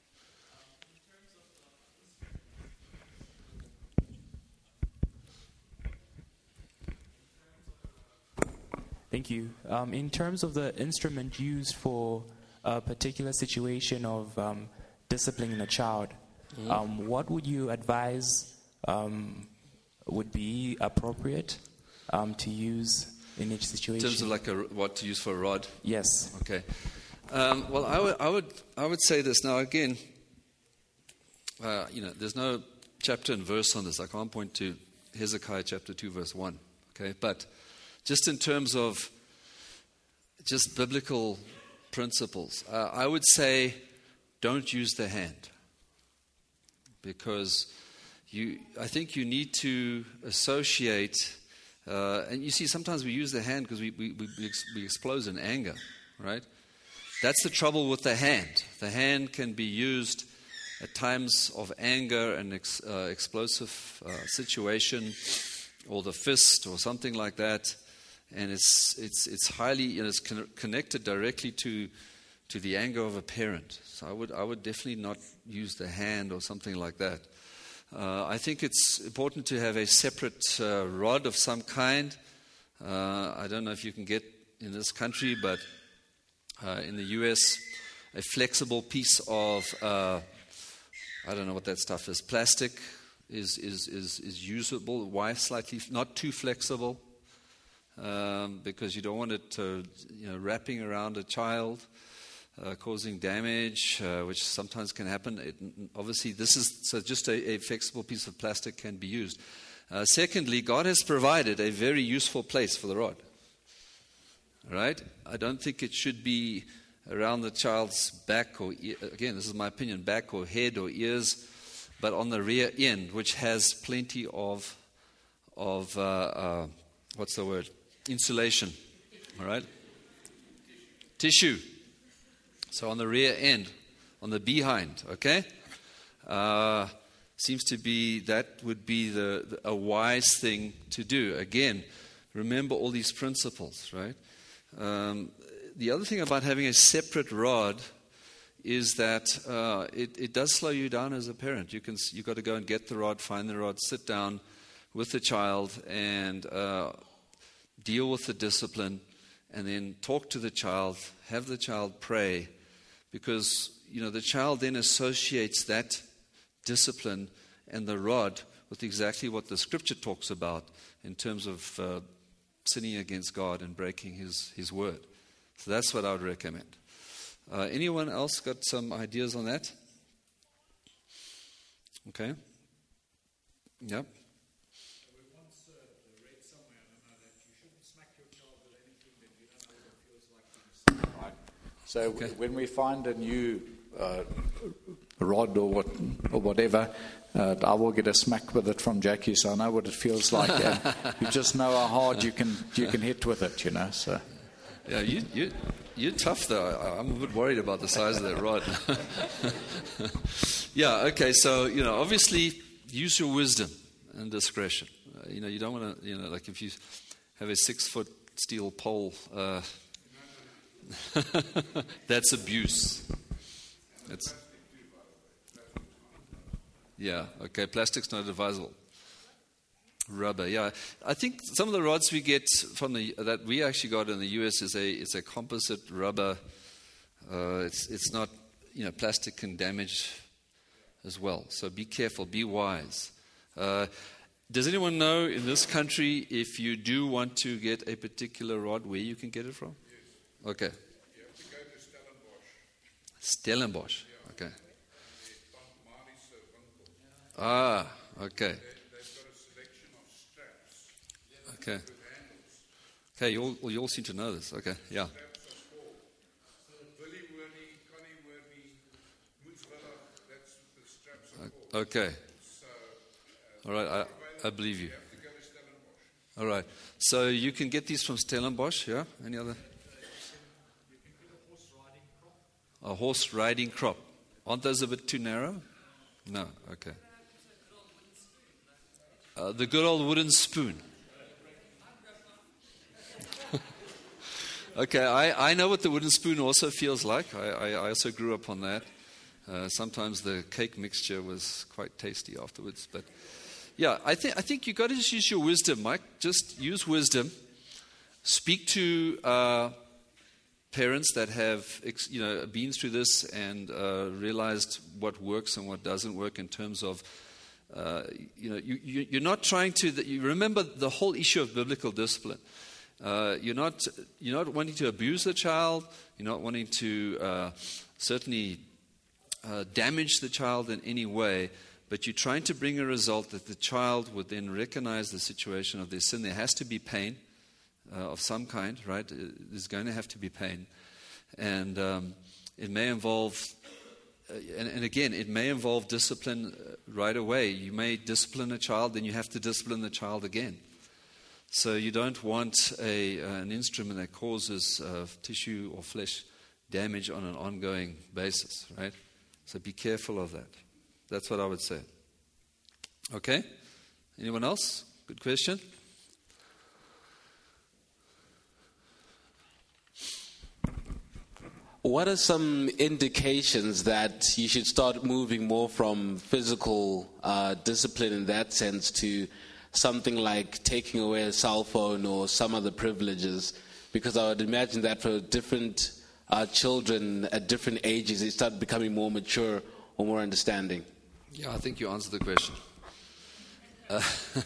Thank you. Um, in terms of the instrument used for a particular situation of um, disciplining a child, mm-hmm. um, what would you advise um, would be appropriate um, to use in each situation? In terms of like a, what to use for a rod? Yes. Okay. Um, well, I would, I would, I would say this now. Again, uh, you know, there's no chapter and verse on this. I can't point to Hezekiah chapter two, verse one. Okay, but just in terms of just biblical principles, uh, I would say don't use the hand, because you, I think you need to associate, uh, and you see sometimes we use the hand because we, we, we, we explode in anger, right? That's the trouble with the hand. The hand can be used at times of anger and ex, uh, explosive uh, situation, or the fist or something like that, and it's it's it's highly, you know, it's con- connected directly to to the anger of a parent. So I would I would definitely not use the hand or something like that. Uh, I think it's important to have a separate uh, rod of some kind. Uh, I don't know if you can get in this country, but uh, in the U S, a flexible piece of uh, I don't know what that stuff is. Plastic is is is, is usable. Why slightly not too flexible? Um, because you don't want it to, you know, wrapping around a child, uh, causing damage, uh, which sometimes can happen. It, obviously, this is so just a, a flexible piece of plastic can be used. Uh, secondly, God has provided a very useful place for the rod. Right? I don't think it should be around the child's back or ear. Again, this is my opinion, back or head or ears, but on the rear end, which has plenty of of uh, uh, what's the word? Insulation. All right? Tissue. So on the rear end, on the behind, okay? Uh, seems to be that would be the, the a wise thing to do. Again, remember all these principles, right? Um, the other thing about having a separate rod is that uh, it, it does slow you down as a parent. You can you've got to go and get the rod, find the rod, sit down with the child, and uh, deal with the discipline, and then talk to the child, have the child pray, because you know the child then associates that discipline and the rod with exactly what the Scripture talks about in terms of uh, sinning against God and breaking His His word. So that's what I would recommend. Uh, anyone else got some ideas on that? Okay. Yep. So okay. When we find a new uh, rod or what or whatever, uh, I will get a smack with it from Jackie, so I know what it feels like. And you just know how hard you can you can hit with it, you know. So yeah, you you you're tough though. I'm a bit worried about the size of that rod. Yeah. Okay. So you know, obviously, use your wisdom and discretion. Uh, you know, you don't want to. You know, like if you have a six foot steel pole. Uh, That's abuse. That's, yeah, okay, plastic's not advisable. Rubber, yeah. I think some of the rods we get from the that we actually got in the U S is a it's a composite rubber. Uh, it's it's not, you know, plastic can damage as well. So be careful, be wise. Uh, does anyone know in this country if you do want to get a particular rod where you can get it from? Okay. You have to go to Stellenbosch. Stellenbosch. Okay. Ah, okay. They've got a selection of straps. Okay. Okay, you all, well, you all seem to know this. Okay, yeah. Straps are called Billy Werney, Connie Werney, Mootsvilla. That's what the straps are called. Okay. So, uh, all right, I, I believe you. You have to go to Stellenbosch. All right. So you can get these from Stellenbosch, yeah? Any other? A horse riding crop. Aren't those a bit too narrow? No, okay. Uh, the good old wooden spoon. Okay, I, I know what the wooden spoon also feels like. I, I, I also grew up on that. Uh, sometimes the cake mixture was quite tasty afterwards. But yeah, I think I think you got to just use your wisdom, Mike. Just use wisdom. Speak to uh, parents that have, you know, been through this and uh, realized what works and what doesn't work in terms of, uh, you know, you, you, you're not trying to. You remember the whole issue of biblical discipline. Uh, you're not you're not wanting to abuse the child. You're not wanting to uh, certainly uh, damage the child in any way. but you're trying to bring a result that the child would then recognize the situation of their sin. There has to be pain uh, of some kind, right? There's going to have to be pain. And um, it may involve, uh, and, and again, it may involve discipline right away. You may discipline a child, then you have to discipline the child again. So you don't want a, uh, an instrument that causes uh, tissue or flesh damage on an ongoing basis, right? So be careful of that. That's what I would say. Okay? Anyone else? Good question. What are some indications that you should start moving more from physical uh, discipline in that sense to something like taking away a cell phone or some other privileges? Because I would imagine that for different uh, children at different ages, they start becoming more mature or more understanding. Yeah, I think you answered the question. Uh,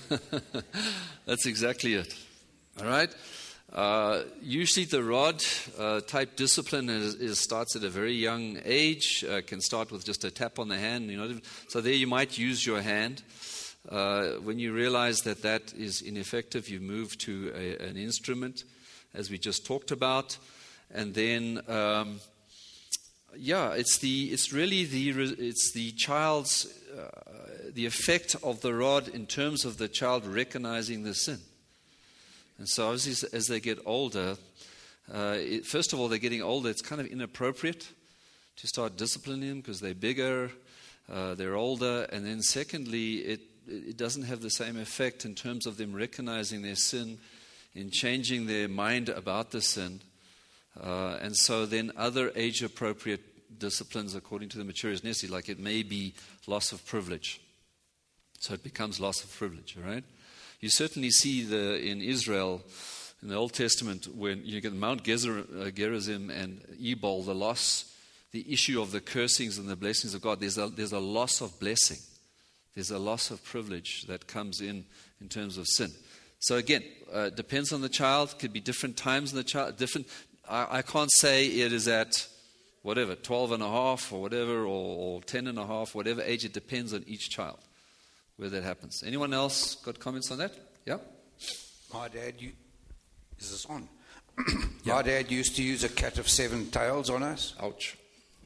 that's exactly it. All right? Uh, usually the rod uh, type discipline is, is starts at a very young age, uh, can start with just a tap on the hand. You know, so there you might use your hand. Uh, when you realize that that is ineffective, you move to a, an instrument, as we just talked about. And then... Um, Yeah, it's the it's really the it's the child's uh, the effect of the rod in terms of the child recognizing the sin. And so as as they get older, uh, it, first of all, they're getting older. It's kind of inappropriate to start disciplining them because they're bigger, uh, they're older, and then secondly, it it doesn't have the same effect in terms of them recognizing their sin, in changing their mind about the sin. Uh, and so then other age-appropriate disciplines according to the maturity is necessary, like it may be loss of privilege. So it becomes loss of privilege, all right? You certainly see the in Israel, in the Old Testament, when you get Mount Gezer, uh, Gerizim and Ebal, the loss, the issue of the cursings and the blessings of God, there's a, there's a loss of blessing. There's a loss of privilege that comes in in terms of sin. So again, uh, depends on the child. Could be different times in the child, different... I, I can't say it is at whatever, twelve and a half or whatever, or, or ten and a half, whatever age. It depends on each child where that happens. Anyone else got comments on that? Yeah? My dad, you, is this on? Yeah. My dad used to use a cat of seven tails on us. Ouch.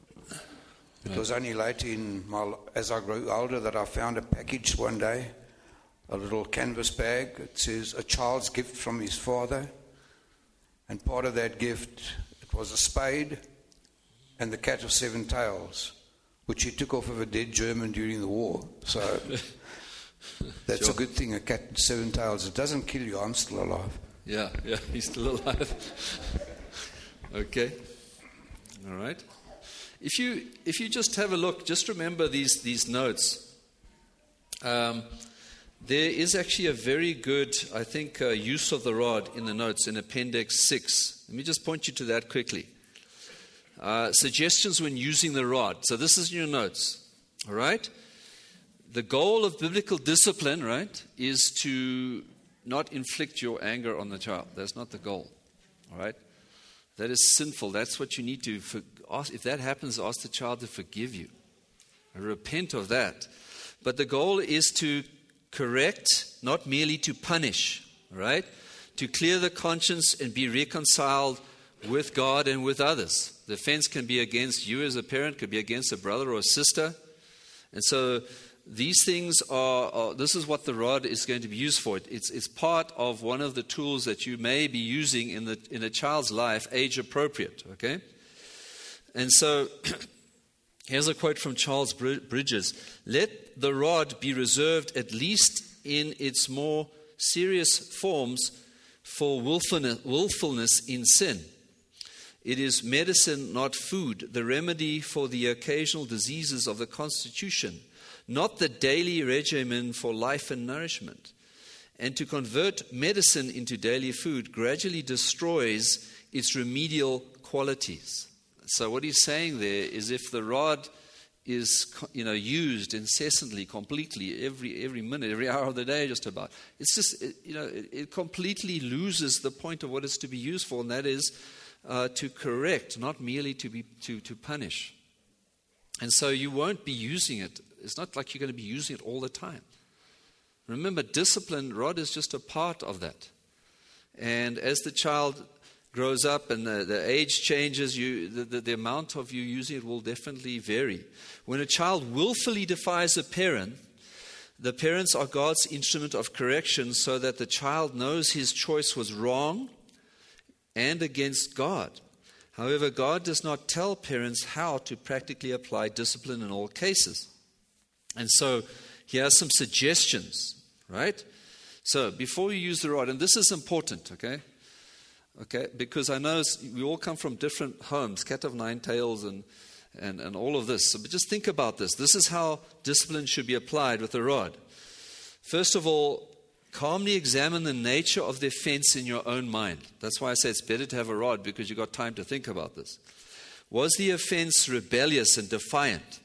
It was only later in my, as I grew older that I found a package one day, a little canvas bag. It says, a child's gift from his father. And part of that gift, it was a spade and the cat of seven tails, which he took off of a dead German during the war. So that's sure. A good thing, a cat with seven tails. It doesn't kill you. I'm still alive. Yeah, yeah, he's still alive. Okay. All right. If you if you just have a look, just remember these, these notes. Um, There is actually a very good, I think, uh, use of the rod in the notes in Appendix six. Let me just point you to that quickly. Uh, suggestions when using the rod. So this is in your notes, all right? The goal of biblical discipline, right, is to not inflict your anger on the child. That's not the goal, all right? That is sinful. That's what you need to, for, ask, if that happens, ask the child to forgive you. Repent of that. But the goal is to correct, not merely to punish, right? To clear the conscience and be reconciled with God and with others. The offense can be against you as a parent, could be against a brother or a sister. And so these things are, are this is what the rod is going to be used for. It's, it's part of one of the tools that you may be using in the in a child's life, age appropriate, okay? And so here's a quote from Charles Bridges. Let the rod be reserved, at least in its more serious forms, for willfulness, willfulness in sin. It is medicine, not food, the remedy for the occasional diseases of the constitution, not the daily regimen for life and nourishment. And to convert medicine into daily food gradually destroys its remedial qualities. So what he's saying there is, if the rod is, you know, used incessantly, completely, every every minute, every hour of the day, just about, it's just, it, you know, it, it completely loses the point of what it's to be used for, and that is uh, to correct, not merely to be to to punish. And so you won't be using it It's not like you're going to be using it all the time. Remember, discipline, rod is just a part of that. And as the child grows up and the, the age changes, you, the, the, the amount of you using it will definitely vary. When a child willfully defies a parent, the parents are God's instrument of correction so that the child knows his choice was wrong and against God. However, God does not tell parents how to practically apply discipline in all cases. And so he has some suggestions, right? So before you use the rod, and this is important, okay? Okay, because I know we all come from different homes, cat of nine tails and, and, and all of this. So, but just think about this. This is how discipline should be applied with a rod. First of all, calmly examine the nature of the offense in your own mind. That's why I say it's better to have a rod, because you've got time to think about this. Was the offense rebellious and defiant?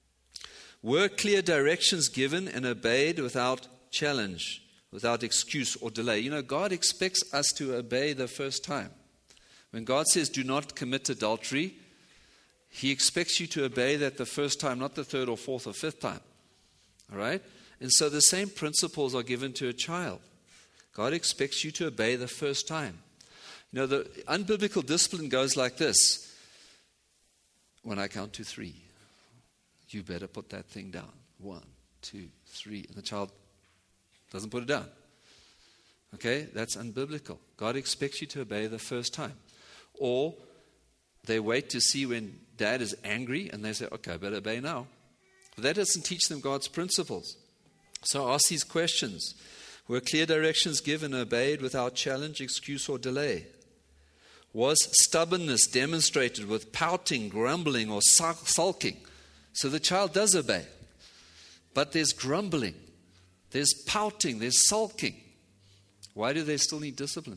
Were clear directions given and obeyed without challenge, without excuse or delay? You know, God expects us to obey the first time. When God says, do not commit adultery, he expects you to obey that the first time, not the third or fourth or fifth time. All right? And so the same principles are given to a child. God expects you to obey the first time. You know, the unbiblical discipline goes like this. When I count to three, you better put that thing down. One, two, three. And the child doesn't put it down. Okay? That's unbiblical. God expects you to obey the first time. Or they wait to see when dad is angry and they say, okay, I better obey now. But that doesn't teach them God's principles. So ask these questions. Were clear directions given and obeyed without challenge, excuse, or delay? Was stubbornness demonstrated with pouting, grumbling, or sulking? So the child does obey. But there's grumbling, there's pouting, there's sulking. Why do they still need discipline?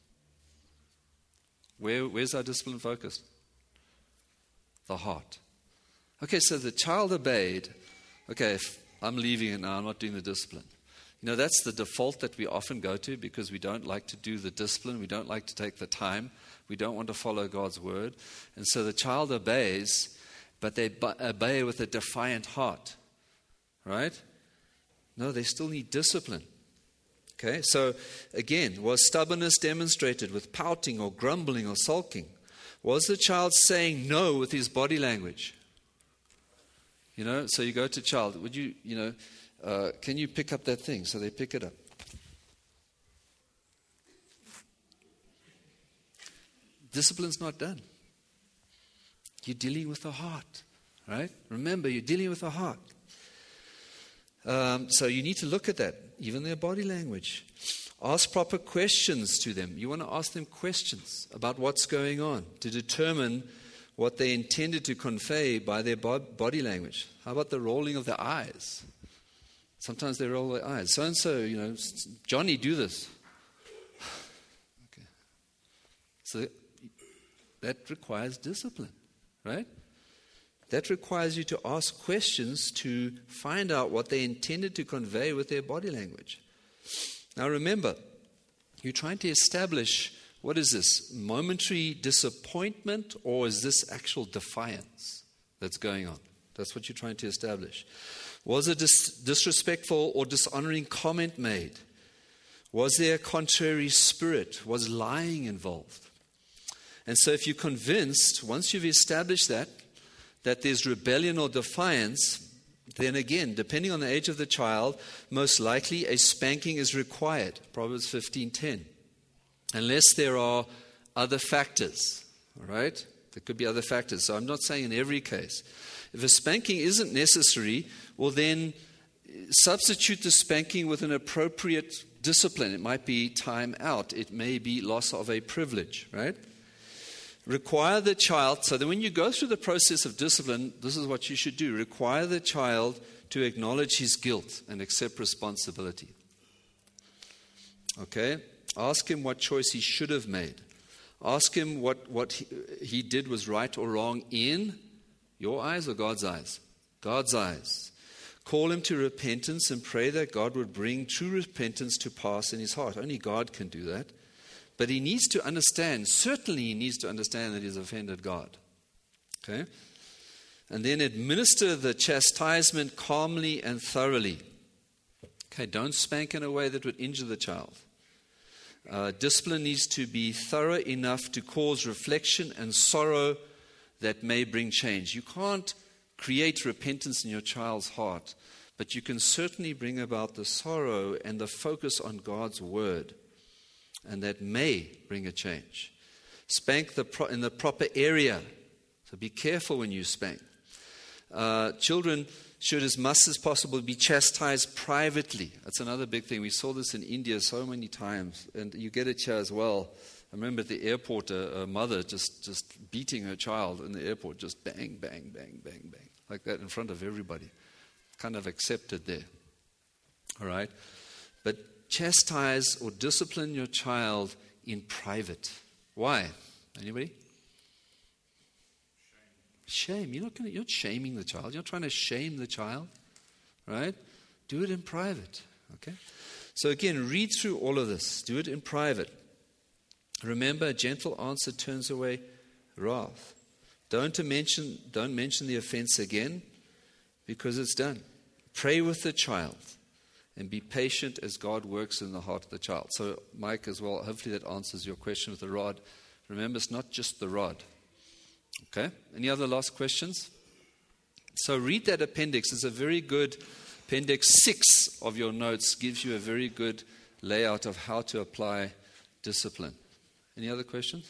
Where, where's our discipline focused? The heart. Okay, so the child obeyed. Okay, if I'm leaving it now, I'm not doing the discipline. You know, that's the default that we often go to because we don't like to do the discipline. We don't like to take the time. We don't want to follow God's word. And so the child obeys, but they obey with a defiant heart. Right? No, they still need discipline. Okay, so again, was stubbornness demonstrated with pouting or grumbling or sulking? Was the child saying no with his body language? You know, so you go to child, would you, you know, uh, can you pick up that thing? So they pick it up. Discipline's not done. You're dealing with the heart, right? Remember, you're dealing with the heart. Um, so you need to look at that, even their body language. Ask proper questions to them. You want to ask them questions about what's going on to determine what they intended to convey by their body language. How about the rolling of their eyes? Sometimes they roll their eyes. So-and-so, you know, Johnny, do this. Okay. So that requires discipline, right? That requires you to ask questions to find out what they intended to convey with their body language. Now remember, you're trying to establish, what is this, momentary disappointment, or is this actual defiance that's going on? That's what you're trying to establish. Was a dis- disrespectful or dishonoring comment made? Was there a contrary spirit? Was lying involved? And so if you're convinced, once you've established that, that there's rebellion or defiance, then again, depending on the age of the child, most likely a spanking is required. Proverbs fifteen ten. Unless there are other factors, all right? There could be other factors. So I'm not saying in every case. If a spanking isn't necessary, well then substitute the spanking with an appropriate discipline. It might be time out. It may be loss of a privilege, right? Require the child, so that when you go through the process of discipline, this is what you should do. Require the child to acknowledge his guilt and accept responsibility. Okay? Ask him what choice he should have made. Ask him what, what he, he did was right or wrong in your eyes or God's eyes? God's eyes. Call him to repentance and pray that God would bring true repentance to pass in his heart. Only God can do that. But he needs to understand, certainly he needs to understand that he's offended God. Okay? And then administer the chastisement calmly and thoroughly. Okay, don't spank in a way that would injure the child. Uh, discipline needs to be thorough enough to cause reflection and sorrow that may bring change. You can't create repentance in your child's heart, but you can certainly bring about the sorrow and the focus on God's word, and that may bring a change. Spank the pro- in the proper area, so be careful when you spank. Uh, children should, as much as possible, be chastised privately. That's another big thing. We saw this in India so many times, and you get it here as well. I remember at the airport, a, a mother just, just beating her child in the airport, just bang, bang, bang, bang, bang, like that in front of everybody. Kind of accepted there. All right? But chastise or discipline your child in private. Why? Anybody? Shame. You're not gonna, you're not shaming the child. You're not trying to shame the child, right? Do it in private, okay? So again, read through all of this. Do it in private. Remember, a gentle answer turns away wrath. Don't mention, don't mention the offense again because it's done. Pray with the child and be patient as God works in the heart of the child. So, Mike, as well, hopefully that answers your question with the rod. Remember, it's not just the rod. Okay? Any other last questions? So read that appendix. It's a very good, appendix six of your notes gives you a very good layout of how to apply discipline. Any other questions?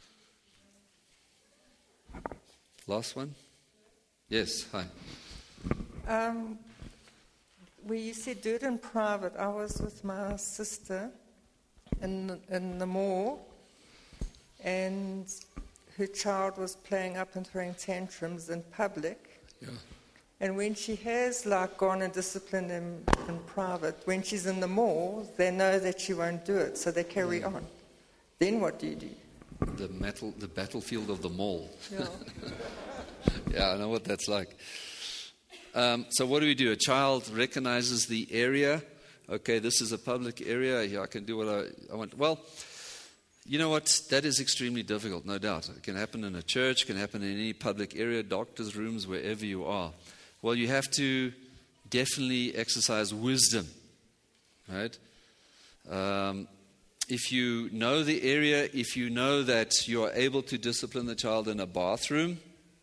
Last one? Yes, hi. Um, where you said do it in private, I was with my sister in, in the mall, and her child was playing up and throwing tantrums in public. Yeah. And when she has like gone and disciplined him in private, when she's in the mall, they know that she won't do it, so they carry mm. on. Then what do you do? The metal, the battlefield of the mall. Yeah. Yeah, I know what that's like. Um, so what do we do? A child recognizes the area. Okay, this is a public area. Here I can do what I, I want. Well, you know what? That is extremely difficult, no doubt. It can happen in a church, it can happen in any public area, doctor's rooms, wherever you are. Well, you have to definitely exercise wisdom, right? Um, if you know the area, if you know that you are able to discipline the child in a bathroom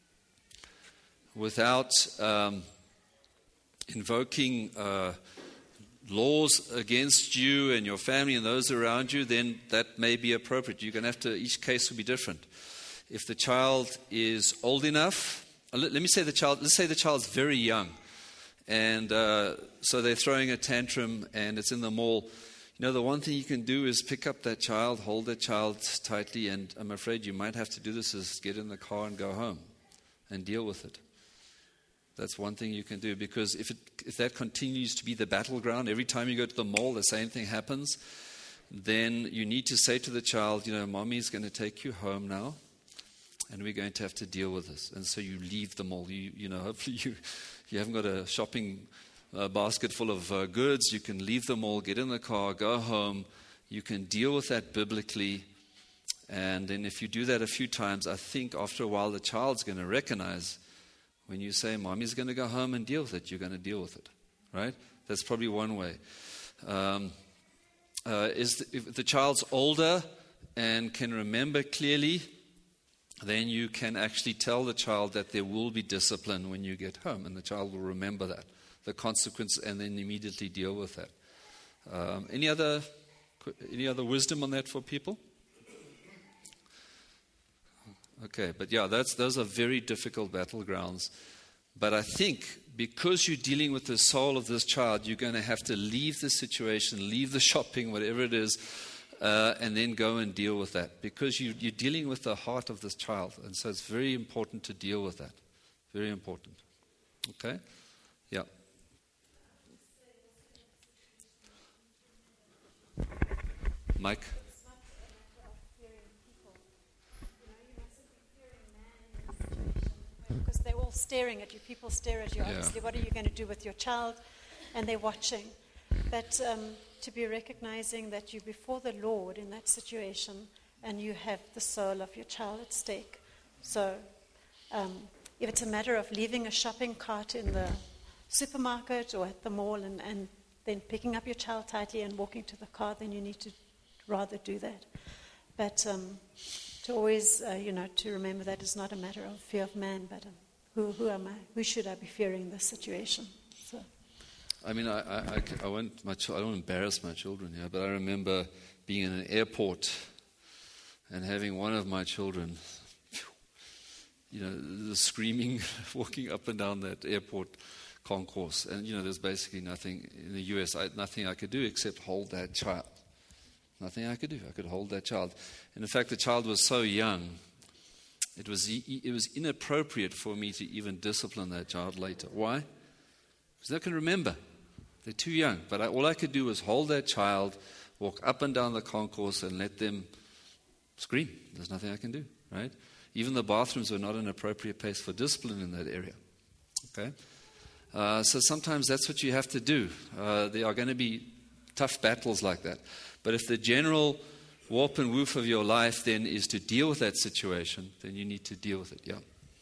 without um, invoking uh, laws against you and your family and those around you, then that may be appropriate. You're going to have to, each case will be different. If the child is old enough, let, let me say the child, let's say the child's very young, and uh, so they're throwing a tantrum and it's in the mall. You know, the one thing you can do is pick up that child, hold that child tightly, and I'm afraid you might have to do this is get in the car and go home and deal with it. That's one thing you can do, because if it, if that continues to be the battleground, every time you go to the mall, the same thing happens, then you need to say to the child, you know, mommy's going to take you home now, and we're going to have to deal with this. And so you leave the mall. You, you know, hopefully you, you haven't got a shopping uh, basket full of uh, goods. You can leave the mall, get in the car, go home. You can deal with that biblically. And then if you do that a few times, I think after a while the child's going to recognize when you say, mommy's going to go home and deal with it, you're going to deal with it, right? That's probably one way. Um, uh, is the, if the child's older and can remember clearly, then you can actually tell the child that there will be discipline when you get home, and the child will remember that, the consequence, and then immediately deal with that. Um, any other, any other wisdom on that for people? Okay, but yeah, that's, those are very difficult battlegrounds. But I think because you're dealing with the soul of this child, you're going to have to leave the situation, leave the shopping, whatever it is, uh, and then go and deal with that. Because you, you're dealing with the heart of this child. And so it's very important to deal with that. Very important. Okay? Yeah. Mike? Because they're all staring at you. People stare at you, obviously. Yeah. What are you going to do with your child? And they're watching. But um, to be recognizing that you're before the Lord in that situation and you have the soul of your child at stake. So um, if it's a matter of leaving a shopping cart in the supermarket or at the mall and, and then picking up your child tightly and walking to the car, then you need to rather do that. But um, to always, uh, you know, to remember that it's not a matter of fear of man, but um, who, who am I? Who should I be fearing in this situation? So. I mean, I, I, I, I, won't, my, I don't embarrass my children here, but I remember being in an airport and having one of my children, you know, the screaming, walking up and down that airport concourse. And, you know, there's basically nothing in the U S, I, nothing I could do except hold that child. Nothing I could do. I could hold that child. And in fact, the child was so young, it was it was inappropriate for me to even discipline that child later. Why? Because they can remember. They're too young. But I, all I could do was hold that child, walk up and down the concourse, and let them scream. There's nothing I can do, right? Even the bathrooms were not an appropriate place for discipline in that area. Okay? Uh, so sometimes that's what you have to do. Uh, there are going to be tough battles like that. But if the general warp and woof of your life then is to deal with that situation, then you need to deal with it, yeah.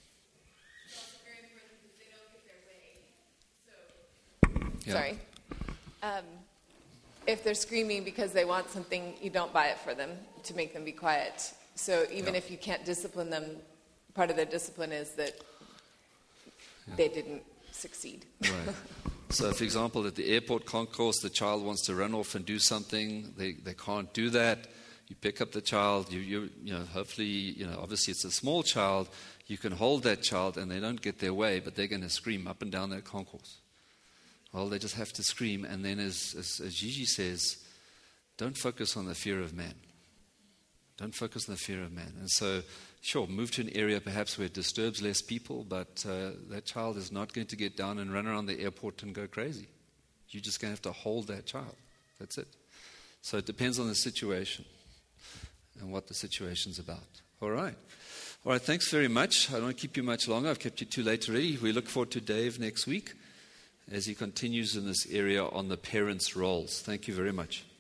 Yeah. Sorry. Um, if they're screaming because they want something, you don't buy it for them to make them be quiet. So even yeah. if you can't discipline them, part of their discipline is that yeah. they didn't succeed. Right. So, for example, at the airport concourse, the child wants to run off and do something. They they can't do that. You pick up the child. You you you know. Hopefully, you know. Obviously, it's a small child. You can hold that child, and they don't get their way, but they're going to scream up and down that concourse. Well, they just have to scream, and then, as as, as Gigi says, don't focus on the fear of man. Don't focus on the fear of man. And so, sure, move to an area perhaps where it disturbs less people, but uh, that child is not going to get down and run around the airport and go crazy. You're just going to have to hold that child. That's it. So it depends on the situation and what the situation's about. All right. All right, thanks very much. I don't want to keep you much longer. I've kept you too late already. We look forward to Dave next week as he continues in this area on the parents' roles. Thank you very much.